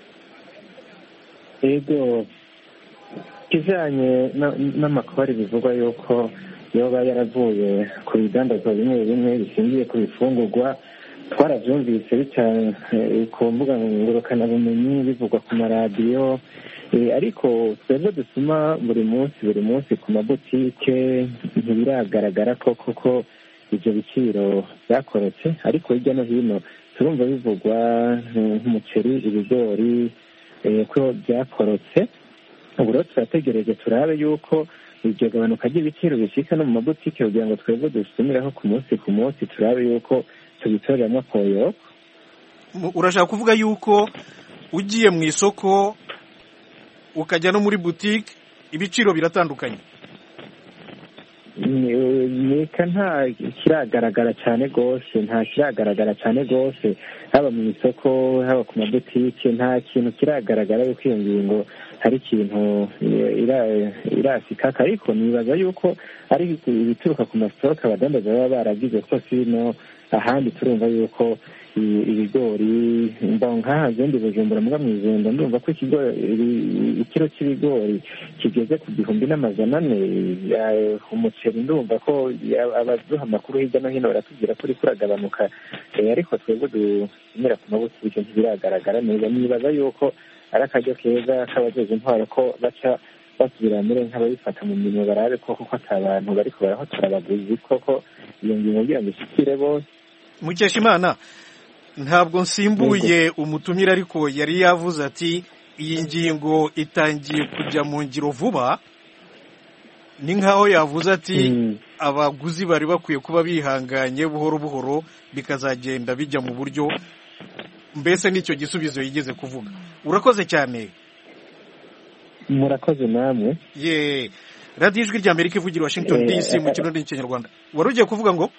Yego kijanye n'amakori bivugwa yuko yoba yaravuye ku bidandazwa bimwe bimwe bishingiye ku bifungurwa twaravyumvise bitane ku mbuga ngurukanabumenyi bivugwa ku maradiyo ariko twebwe dusuma buri munsi buri munsi ku mabutike ntibiragaragara ko koko ivyo biciro vyakorotse ariko hirya no hino turumva bivugwa nk'umuceri ibigori ko byakorotse ubu rero turategereje turabe yuko iryo gabanuka ry'ibiciro bishika no mu mabutike kugira ngo twebwe dusumiraho ku munsi ku munsi turabe yuko tubitoreramo akoyoko. Urashaka kuvuga yuko ugiye mu isoko ukajya no muri butike ibiciro biratandukanye? Nika nta kiragaragara cyane rwose nta kiragaragara cyane rwose haba mu isoko haba ku mabutike nta kintu kiragaragara yuko iyo ngingo hari ikintu irasika ariko nibaza yuko ari ibituruka ku masitoke abadandaza baba baragize ko sino ahandi turumva yuko ibigori nk'aha zindi Bujumbura muga mu Izundo ndumva ko ikiro cy'ibigori kigeze ku gihumbi n'amajana ane umuceri ndumva ko abaduha amakuru hirya no hino baratubwira ko uri kuragabanuka ariko twebwe dusumira ku mabutike ntibiragaragara neza nibaza yuko ari akaryo keza k'abajeje intwaro ko baca basubira muri nk'ababifata mu mirimo barabe ko kuko ata bantu bariko barahotora abaguzi koko iyo ngingo kugira ngo ishikire bose. Mukeshimana, ntabwo nsimbuye umutumire ariko yari yavuze ati iyi ngingo itangiye kujya mu ngiro vuba, ni nkaho yavuze ati abaguzi bari bakwiye kuba bihanganye buhoro buhoro bikazagenda bijya mu buryo, mbese n'icyo gisubizo yigeze kuvuga. Urakoze cyane. Murakoze namwe. Ye radiyo ijwi rya Amerika ivugira Washington D C mu kirundi n'ikinyarwanda. Wari ugiye kuvuga ngo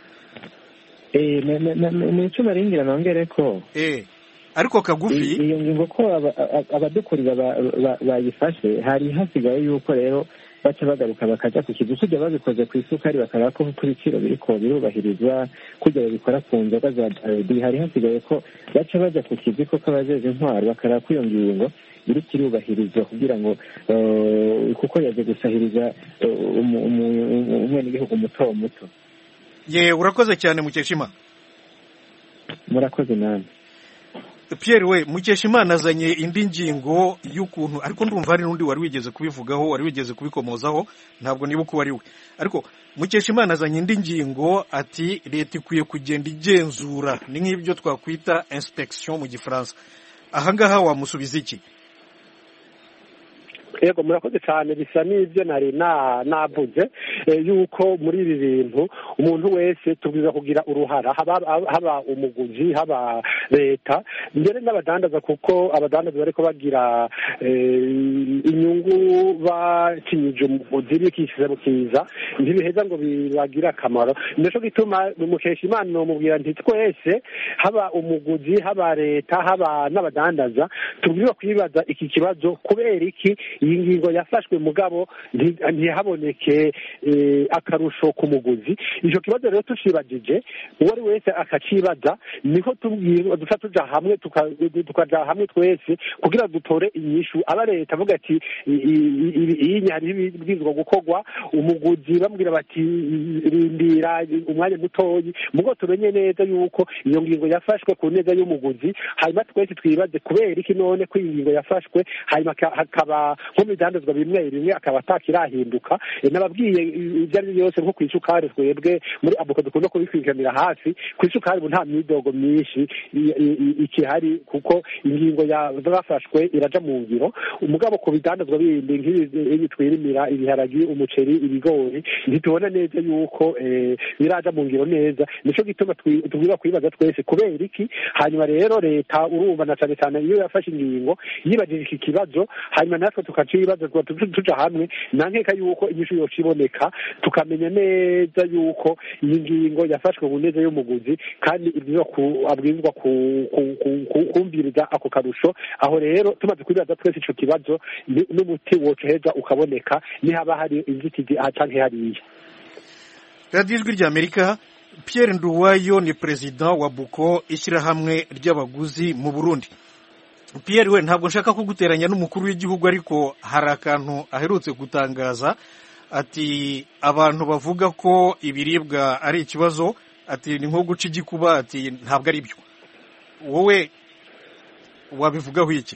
Eh ni cyo naringira nongere ko eh ariko kagufi iyo ngingo ko abadukurira bayifashe hari hasigaye yuko rero baca bagaruka bakaja ku kizu kujya babikoze ku isukari bakaba ko ku biciro biriko birubahirizwa kujya bikora ku nzoga za Daudi hari hasigaye ko baca baja ku kizu ko kabajeje intwaro bakara ku iyo ngingo biri kirubahirizwa kugira ngo kuko yaje gusahiriza umwe n'igihugu muto muto. Ye urakoze cyane Mukeshima. Murakoze nani. Pierre we Mukeshimana azanye indi ngingo y'ukuntu ariko ndumva hari nundi wari wigeze kubivugaho wari wigeze kubikomozaho ntabwo nibuka wari we ariko Mukeshimana azanye indi ngingo ati leta ikwiye kugenda igenzura ni nk'ibyo twakwita inspection mu gifaransa. Ahangaha wamusubiza iki? Yego murakoze cyane bisa n'ibyo nari na navuze yuko muri ibi bintu umuntu wese tubwiza kugira uruhara haba haba umuguzi haba leta mbere n'abadandaza kuko abadandaza bariko bagira inyungu bakinyije umuguzi bikishize bukiza ntibiheza ngo bibagira akamaro nico gituma Mukeshimana no mubwira nti twese haba umuguzi haba leta haba n'abadandaza tubwiza kwibaza iki kibazo kubera iki iyi ngingo yafashwe mugabo ntihaboneke akarusho ku muguzi. icyo kibazo rero tucibagije uwo ari wese akacibaza, niho duca tuja hamwe tukaja hamwe twese kugira dutore inyishu. aba leta avuga ati iyi hari ibibwirizwa gukorwa, umuguzi bambwira bati rindira umwanya mutoyi, mugo tumenye neza yuko iyo ngingo yafashwe ku neza y'umuguzi. hanyuma twese twibaze kubera iki none ko iyi ngingo yafashwe, hanyuma hakaba nko mu bidandazwa bimwe bimwe akaba atakirahinduka. nababwiye ibyo ari byo byose nko ku isukari, twebwe muri abuko dukunda kubikwiganira hafi ku isukari ubu nta myidogo myinshi ikihari kuko ingingo yafashwe iraja mu ngiro. umugabo ku bidandazwa bindi nk'ibi twirimira ibiharagi, umuceri, ibigori, ntitubona neza yuko biraja mu ngiro neza. nico gituma tubwira kwibaza twese kubera iki. hanyuma rero leta urumva na cyane cyane iyo yafashe ingingo yibagije iki kibazo, hanyuma natwe tukacibaza tuja hamwe, nankeka yuko inyishu yose iboneka tukamenya neza yuko iyi ngingo yafashwe ku neza y'umuguzi kandi abwirizwa kumviriza ako karusho. aho rero tumaze kwibaza twese ico kibazo n'umuti wocoheza ukaboneka nihaba hari inzitizi aha canke hariya. radiyo ijwi ry'amerika. Pierre Nduwayo ni perezida wa buko, ishyirahamwe ry'abaguzi mu Burundi. Pierre, we ntabwo nshaka kuguteranya n'umukuru w'igihugu, ariko hari akantu aherutse gutangaza ati abantu bavuga ko ibiribwa ari ikibazo, ati ni nko guca igikuba, ati ntabwo ari byo. wowe wabivugaho iki?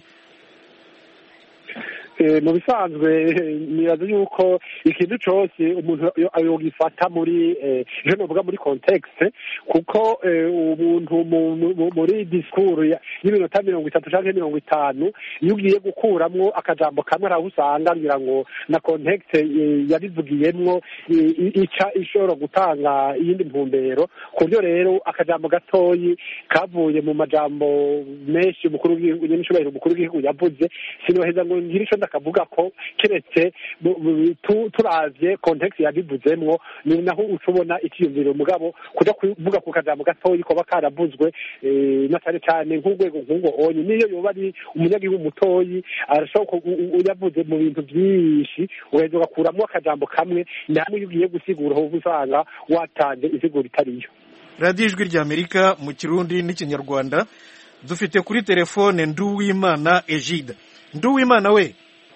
mu bisanzwe nibaza yuko ikintu cyose umuntu yogifata muri je novuga muri context, kuko umuntu muri discours y'iminota mirongo itatu canke mirongo itanu iyo ugiye gukuramwo akajambo kamwe araho usanga ngira ngo na context yabivugiyemwo ica ishobora gutanga iyindi ntumbero. ku buryo rero akajambo gatoyi kavuye mu majambo menshi umukuru w'igihugu n'icubahiro umukuru w'igihugu yavuze, sinoheza ngo ngire ico akavuga ko keretse turavye context yabivuzemwo ni naho ucubona ikiyumviro. mugabo kuja kuvuga ku kajambo gatoyi koba karavuzwe na cyane cyane nk'urwego nk'ubwo onye niyo yoba ari umunyagihugu mutoyi arashobora uyavuze mu bintu byinshi uheza ugakuramo akajambo kamwe, namwe iyo ugiye gusigura aho usanga watanze insiguro itariyo. radiyo ijwi ry'amerika mu kirundi n'ikinyarwanda. dufite kuri telefone Nduwimana Egide. Nduwimana we.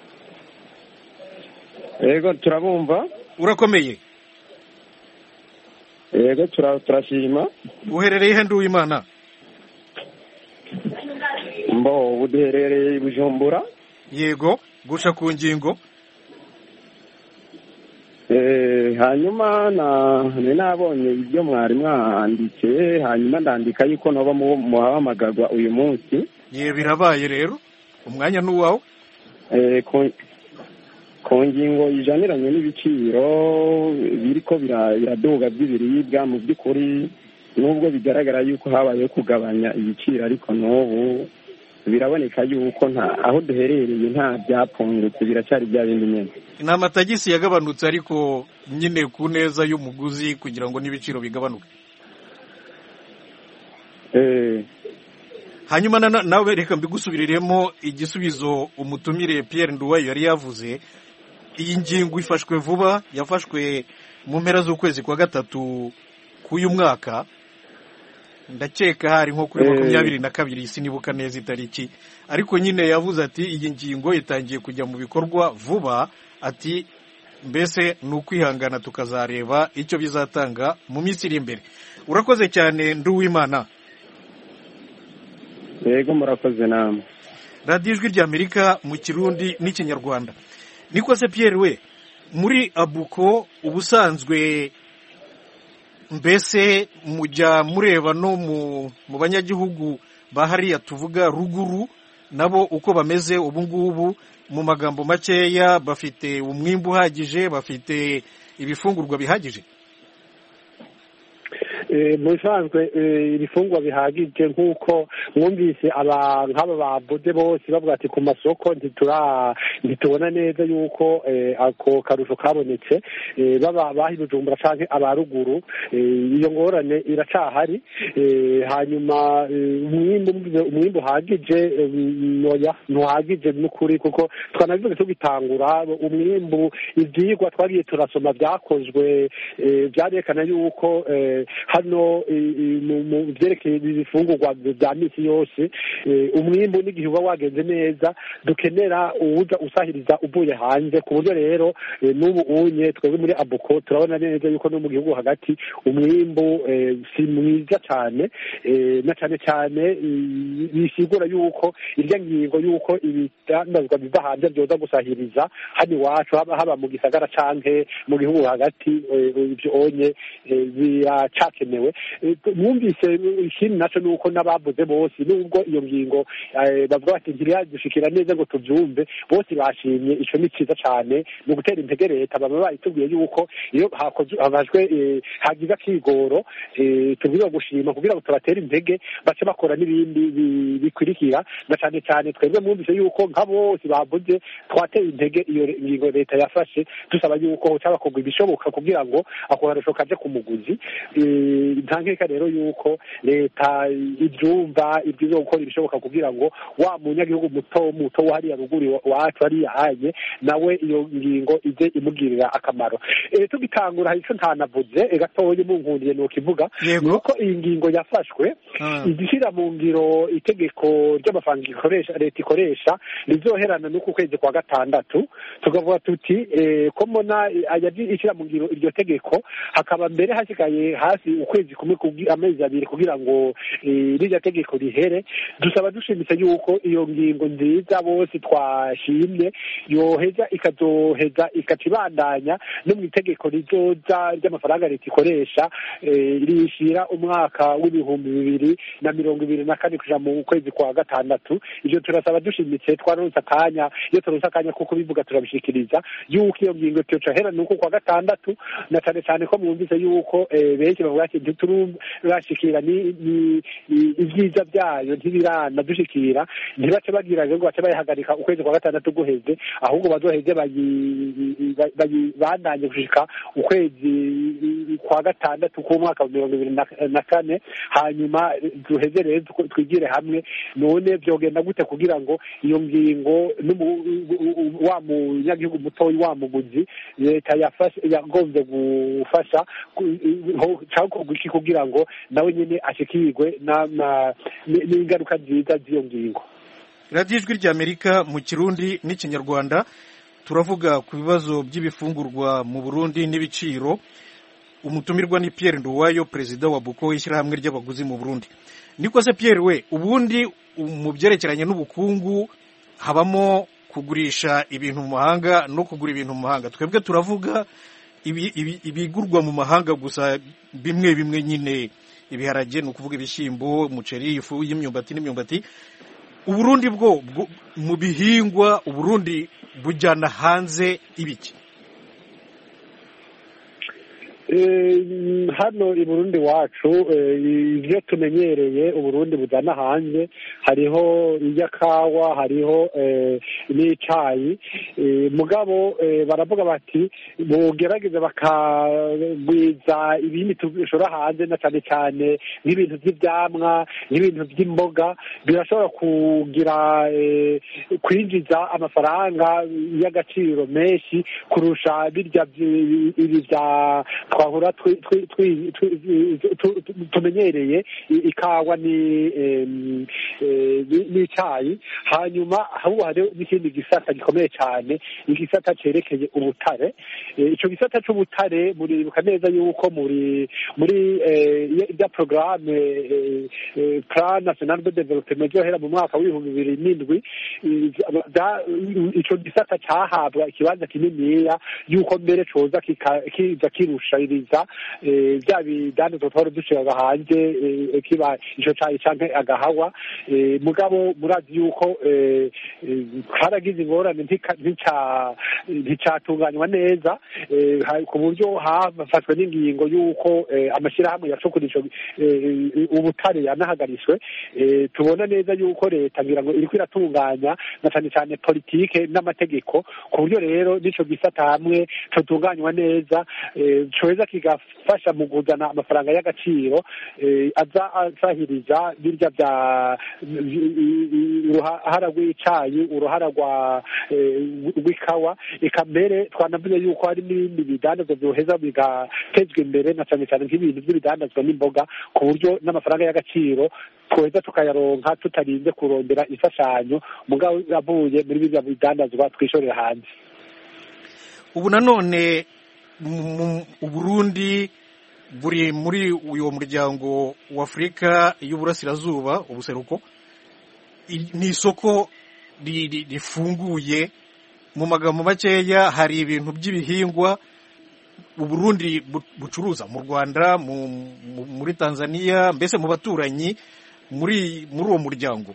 Yego turabumva. Urakomeye? Yego turashima. Uherereye he Nduwimana? Mbo uduherereye Bujumbura. Yego, gusha ku ngingo. Eh hanyuma na ne nabonye ibyo mwari mwanditse, hanyuma ndandika yuko noba muhamagagwa uyu munsi. Ye birabaye rero. Umwanya n'uwawe. Eh ku ngingo ijaniranye n'ibiciro biriko biraduga by'ibiribwa, mu by'ukuri nubwo bigaragara yuko habaye kugabanya ibiciro, ariko n'ubu biraboneka yuko nta aho duherereye nta byapfungutse, biracyari bya bindi nyine. Nta matagisi yagabanutse, ariko nyine ku neza y'umuguzi kugira ngo n'ibiciro bigabanuke. Eh hanyuma nawe reka mbigusubiriremo igisubizo umutumire Pierre Nduwayo yari yavuze. Iyi ngingo ifashwe vuba, yafashwe mu mpera z'ukwezi kwa gatatu k'uyu mwaka, ndakeka hari nko kuri makumyabiri na kabiri sinibuka neza itariki, ariko nyine yavuze ati iyi ngingo itangiye kujya mu bikorwa vuba, ati mbese ni ukwihangana tukazareba icyo bizatanga mu minsi iri imbere. Urakoze cyane Nduwimana. Yego murakoze namwe. radiyo ijwi ry'Amerika mu kirundi n'ikinyarwanda. Niko se Pierre we, muri abuko ubusanzwe mbese mujya mureba no mu banyagihugu bahariya tuvuga ruguru nabo uko bameze ubu ngubu, mu magambo makeya bafite umwimbu uhagije, bafite ibifungurwa bihagije? mu bisanzwe ibifungwa bihagije nk'uko mwumvise nk'aba babuze bose bavuga ati ku masoko ntitubona neza yuko ako karusho kabonetse baba bahi Bujumbura canke abaruguru iyo ngorane iracahari hanyuma umwimbu uhagije noya ntuhagije n'ukuri kuko twanabivuze tugitangura umwimbu ivyigwa twagiye turasoma vyakozwe vyarekana yuko hano mu vyerekeye ibifungurwa vya misi yose umwimbu n'igihe uba wagenze neza dukenera uwuja usahiriza uvuye hanze ku buryo rero n'ubu unye twebwe muri abuko turabona neza yuko no mu gihugu hagati umwimbu si mwiza cyane na cyane cyane bisigura yuko irya ngingo yuko ibitandazwa biva hanze byoza gusahiriza hano iwacu haba mu gisagara canke mu gihugu hagati ibyo onye biracakenewe mwumvise ikindi naco nuko n'abavuze bose nubwo iyo ngingo bavuga bati ntiradushikira neza ngo tuvyumve bose bashimye ico ni ciza cane mu gutera intege leta baba bayitubwiye yuko iyo habajwe hagize akigoro tubwira gushima kugira ngo tubatere intege bace bakora n'ibindi bikurikira na cane cane twebwe mwumvise yuko nka bose bavuze twateye intege iyo ngingo leta yafashe dusaba yuko cyabakorwa ibishoboka kugira ngo ako karusho kaje ku muguzi ntankeka rero yuko leta ivyumva ibyiza gukora ibishoboka kugira ngo wa munyagihugu muto muto wahariya ruguru wacu hariya haye nawe iyo ngingo ize imugirira akamaro tugitangura ico ntanavuze gatoye munkundiye nukivuga nuko iyi ngingo yafashwe igishira mu ngiro itegeko ry'amafaranga ikoresha leta ikoresha rizoherana n'uku kwezi kwa gatandatu tukavuga tuti ko mbona ishira mu ngiro iryo tegeko hakaba mbere hasigaye hafi ukwezi kumwe amezi abiri kugira ngo rirya tegeko rihere dusaba dushimitse yuko iyo ngingo nziza bose twashimye yoheza ikazoheza ikacibandanya no mu itegeko rizoza ry'amafaranga leta ikoresha rishira umwaka w'ibihumbi bibiri na mirongo ibiri na kane kuja mu kwezi kwa gatandatu ivyo turasaba dushimitse twaronse akanya iyo turonse akanya kuko bivuga turabishikiriza yuko iyo ngingo tyocohera nuko kwa gatandatu na cane cane ko mwumvise yuko benshi bavuga ati ntiturashikira ni ivyiza vyayo ntibirana dushikira ntibace bagira ngo bace bayihagarika ukwezi kwa gatandatu guheze ahubwo bazoheze bandanye gushika ukwezi kwa gatandatu k'umwaka wa mirongo ibiri na kane hanyuma duheze rero twigire hamwe none vyogenda gute kugira ngo iyo ngingo wa munyagihugu mutoyi wa muguzi leta yafashe yagombye gufasha cyakorwa iki kugira ngo nawe nyine ashikirwe n'ingaruka nziza z'iyo ngingo. radiyo ijwi ry'amerika mu kirundi n'ikinyarwanda turavuga ku bibazo by'ibifungurwa mu burundi n'ibiciro. Umutumirwa ni Pierre Nduwayo, perezida wa buko ishyirahamwe ry'abaguzi mu Burundi. Niko se Pierre we ubundi mu byerekeranye n'ubukungu habamo kugurisha ibintu mu mahanga no kugura ibintu mu mahanga. Twebwe turavuga ibigurwa mu mahanga gusa bimwe bimwe nyine ibiharage no kuvuga ibishyimbo, umuceri, ifu y'imyumbati n'imyumbati. Uburundi bwo mu bihingwa Uburundi bujyana hanze ibiki? hano i Burundi wacu ibyo tumenyereye Uburundi bujyana hanze hariho iby'akawa hariho n'icayi mugabo baravuga bati bugerageze bakagwiza ibindi tubishora hanze na cyane cyane nk'ibintu by'ibyamwa n'ibintu by'imboga birashobora kugira kwinjiza amafaranga y'agaciro menshi kurusha birya ibi bya twahura tumenyereye ikawa n'icayi. Hanyuma ahubwo hari n'ikindi gisata gikomeye cyane, igisata cerekeye ubutare. Ico gisata c'ubutare muribuka neza yuko muri muri ya programme Plan National de Development yohera mu mwaka w'ibihumbi bibiri n'indwi ico gisata cahabwa ikibanza kininiya yuko mbere coza kiza kirushiriza bya bidandazwa twari dushiraga hanze kiba ico cayi canke agahawa mugabo murazi yuko haragize ingorane nticatunganywa neza ku buryo hafashwe n'ingingo y'uko amashyirahamwe yacukurisha ubutare yanahagaritswe tubona neza yuko leta ngira ngo iriko iratunganya na cyane cyane politike n'amategeko ku buryo rero n'ico gisata hamwe cotunganywa neza coheza kigafasha mu kuzana amafaranga y'agaciro aza asahiriza birya bya uruhara rw'icayi uruhara rw'ikawa eka mbere twanavuze yuko hari n'ibindi bidandazwa byoheza bigatezwa imbere na cyane cyane nk'ibintu by'ibidandazwa n'imboga ku buryo n'amafaranga y'agaciro tweza tukayaronka tutarinze kurondera imfashanyo mugabo avuye muri birya bidandazwa twishorera hanze. Ubu nanone Uburundi buri muri uyu muryango wa Afurika y'Uburasirazuba ubuseruko ni isoko rifunguye mu magambo makeya hari ibintu by'ibihingwa Uburundi bucuruza mu Rwanda muri Tanzania mbese mu baturanyi muri muri uwo muryango.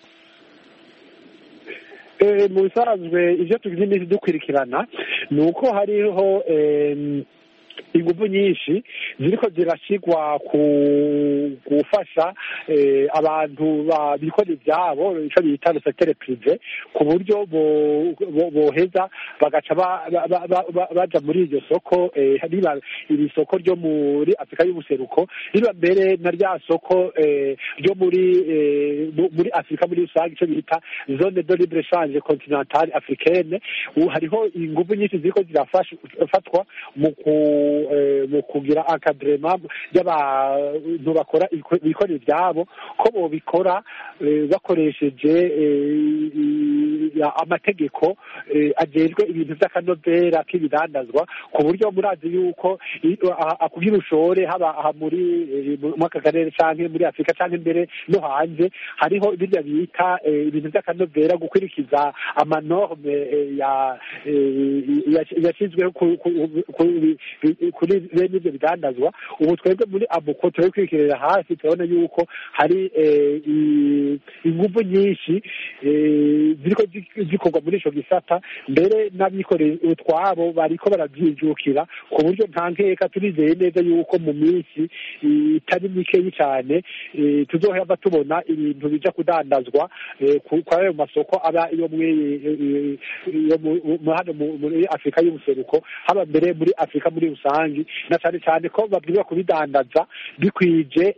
Mu bisanzwe ivyo tugize n'isi dukwirikirana ni uko hariho ingufu nyinshi ziriko zirashigwa ku gufasha abantu bikora ivyabo ico bita le secteur privé ku buryo boheza bagaca baja muri iryo soko riba iri soko ryo muri Afrika y'ubuseruko riba mbere na rya soko ryo muri muri Afrika muri rusange ico bita zone de libre échange continentale africaine hariho ingufu nyinshi ziriko zirafatwa mu mu kugira encadrement y'abantu bakora ibikorwa ibyabo ko bobikora bakoresheje amategeko agejwe ibintu by'akanovera k'ibidandazwa ku buryo murazi yuko akugira ushore haba muri mu karere canke muri Afrika canke mbere no hanze hariho birya bita ibintu by'akanovera gukurikiza amanorme yashyizweho kuri bene ibyo bidandazwa. Ubu twebwe muri abuko turi kwikirira hasi turabona yuko hari ingufu nyinshi ziriko zikorwa muri ico gisata mbere n'abikorera utwabo bariko baravyijukira ku buryo nta nkeka turizeye neza yuko mu minsi itari mikeyi cyane tuzohava tubona ibintu bija kudandazwa kwa ayo masoko aba iyo hano muri Afrika y'ubuseruko haba mbere muri Afrika muri rusange na cyane cyane ko babwiwe kubidandaza bikwije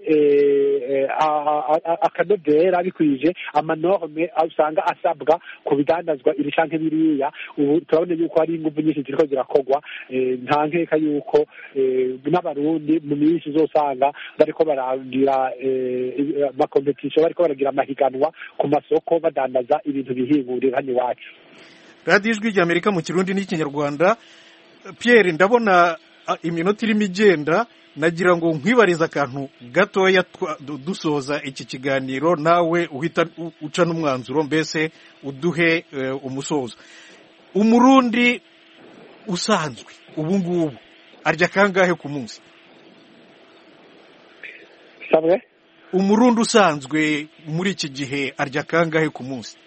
akanovera bikwije amanorme usanga asabwa kubidandazwa iri canke biriya. Ubu turabona yuko hari ingufu nyinshi ziriko zirakorwa nta nkeka yuko n'abarundi mu minsi uzosanga bariko baragira amakompetition bariko baragira amahiganwa ku masoko badandaza ibintu bihingurira hano iwacu. Radio Ijwi ry'Amerika mu Kirundi n'Ikinyarwanda. Pierre, ndabona iminota irimo igenda nagira ngo nkwibariza akantu gatoya dusoza iki kiganiro nawe uhita uca n'umwanzuro mbese uduhe umusozo. Umurundi usanzwe ubu ngubu arya kangahe ku munsi? Sabwe? Umurundi usanzwe muri iki gihe arya kangahe ku munsi?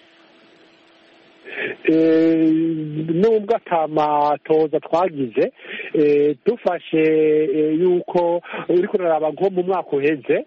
nubwo atamatoza twagize dufashe yuko uri kuraraba nko mu mwaka uheze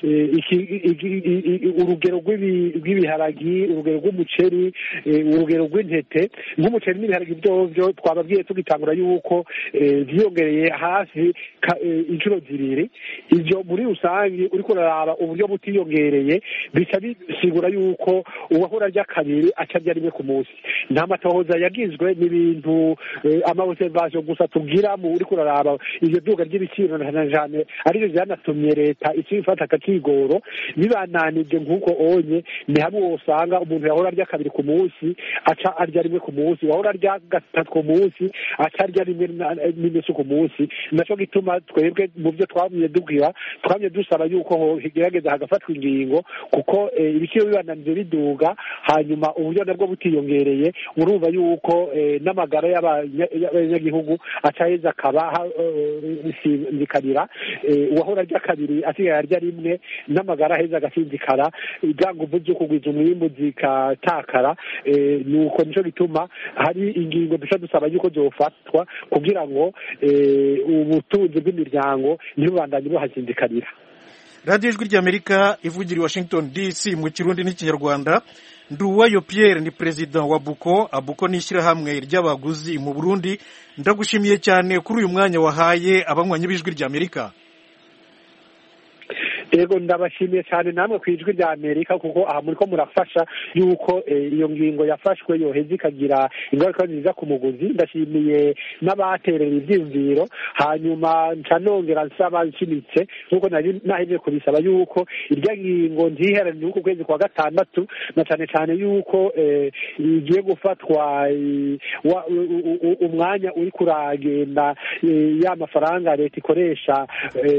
urugero rw'ibiharagi urugero rw'umuceri urugero rw'intete nk'umuceri n'ibiharagi byovyo twababwiye tugitangura yuko vyiyongereye hafi inshuro zibiri. Ivyo muri rusange uri kuraraba uburyo butiyongereye bica bisigura yuko uwahora arya kabiri aca arya rimwe ku munsi. Nta matohoza yagizwe n'ibintu amaobservation gusa tugira mu uri kuraraba ivyo duga ry'ibiciro na jane arivyo vyanatumye leta ikifata akakigoro bibananije nk'uko onye ni hamwe wosanga umuntu yahora arya kabiri ku munsi aca arya rimwe ku munsi, wahora arya gatatu ku munsi aca arya rimwe n'inusu ku munsi. Naco gituma twebwe mu vyo twamye dugira twamye dusaba yuko higerageza hagafatwa ingingo kuko ibiciro bibananije biduga hanyuma uburyo nabwo butiyongereye urumva yuko n'amagara y'abanyagihugu acaheza agaheza akaba sinzikarira uwahora arya kabiri asigaye arya rimwe n'amagara aheza agasinzikara za nguvu zo kugwiza umwimbu zikatakara nuko nico gituma hari ingingo duca dusaba yuko zofatwa kugira ngo ubutunzi bw'imiryango ntibubandanye buhasinzikarira. radiyo ijwi ry'amerika ivugira i washington dc mu kirundi n'ikinyarwanda. Nduwayo Pierre ni perezida wa buko abuko ni ishyirahamwe ry'abaguzi mu Burundi. Ndagushimiye cyane kuri uyu mwanya wahaye abanywanyi b'ijwi ry'Amerika. Ego ndabashimiye cyane namwe ku ijwi rya Amerika kuko aha muri ko murafasha yuko iyo ngingo yafashwe yoheza ikagira ingaruka nziza ku muguzi. Ndashimiye n'abaterera ivyimviro hanyuma ncanongera nsaba nshimitse nkuko nari naheje kubisaba yuko irya ngingo ntiherane uko kwezi kwa gatandatu na cyane cyane yuko igiye gufatwa umwanya uri kuragenda ya mafaranga leta ikoresha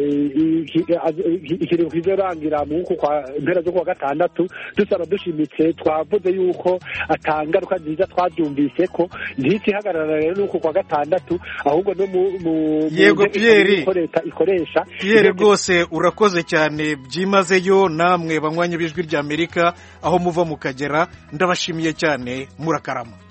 kizorangira mu uko kwa mpera zo kwa gatandatu dusaba dushimitse twavuze yuko atangaruka nziza twabyumvise ko ntikihagarara rero nuko kwa gatandatu ahubwo no mu yego Pierre ikoresha Pierre rwose urakoze cyane byimazeyo namwe banywanyi b'ijwi ry'Amerika aho muva mukagera ndabashimiye cyane murakarama.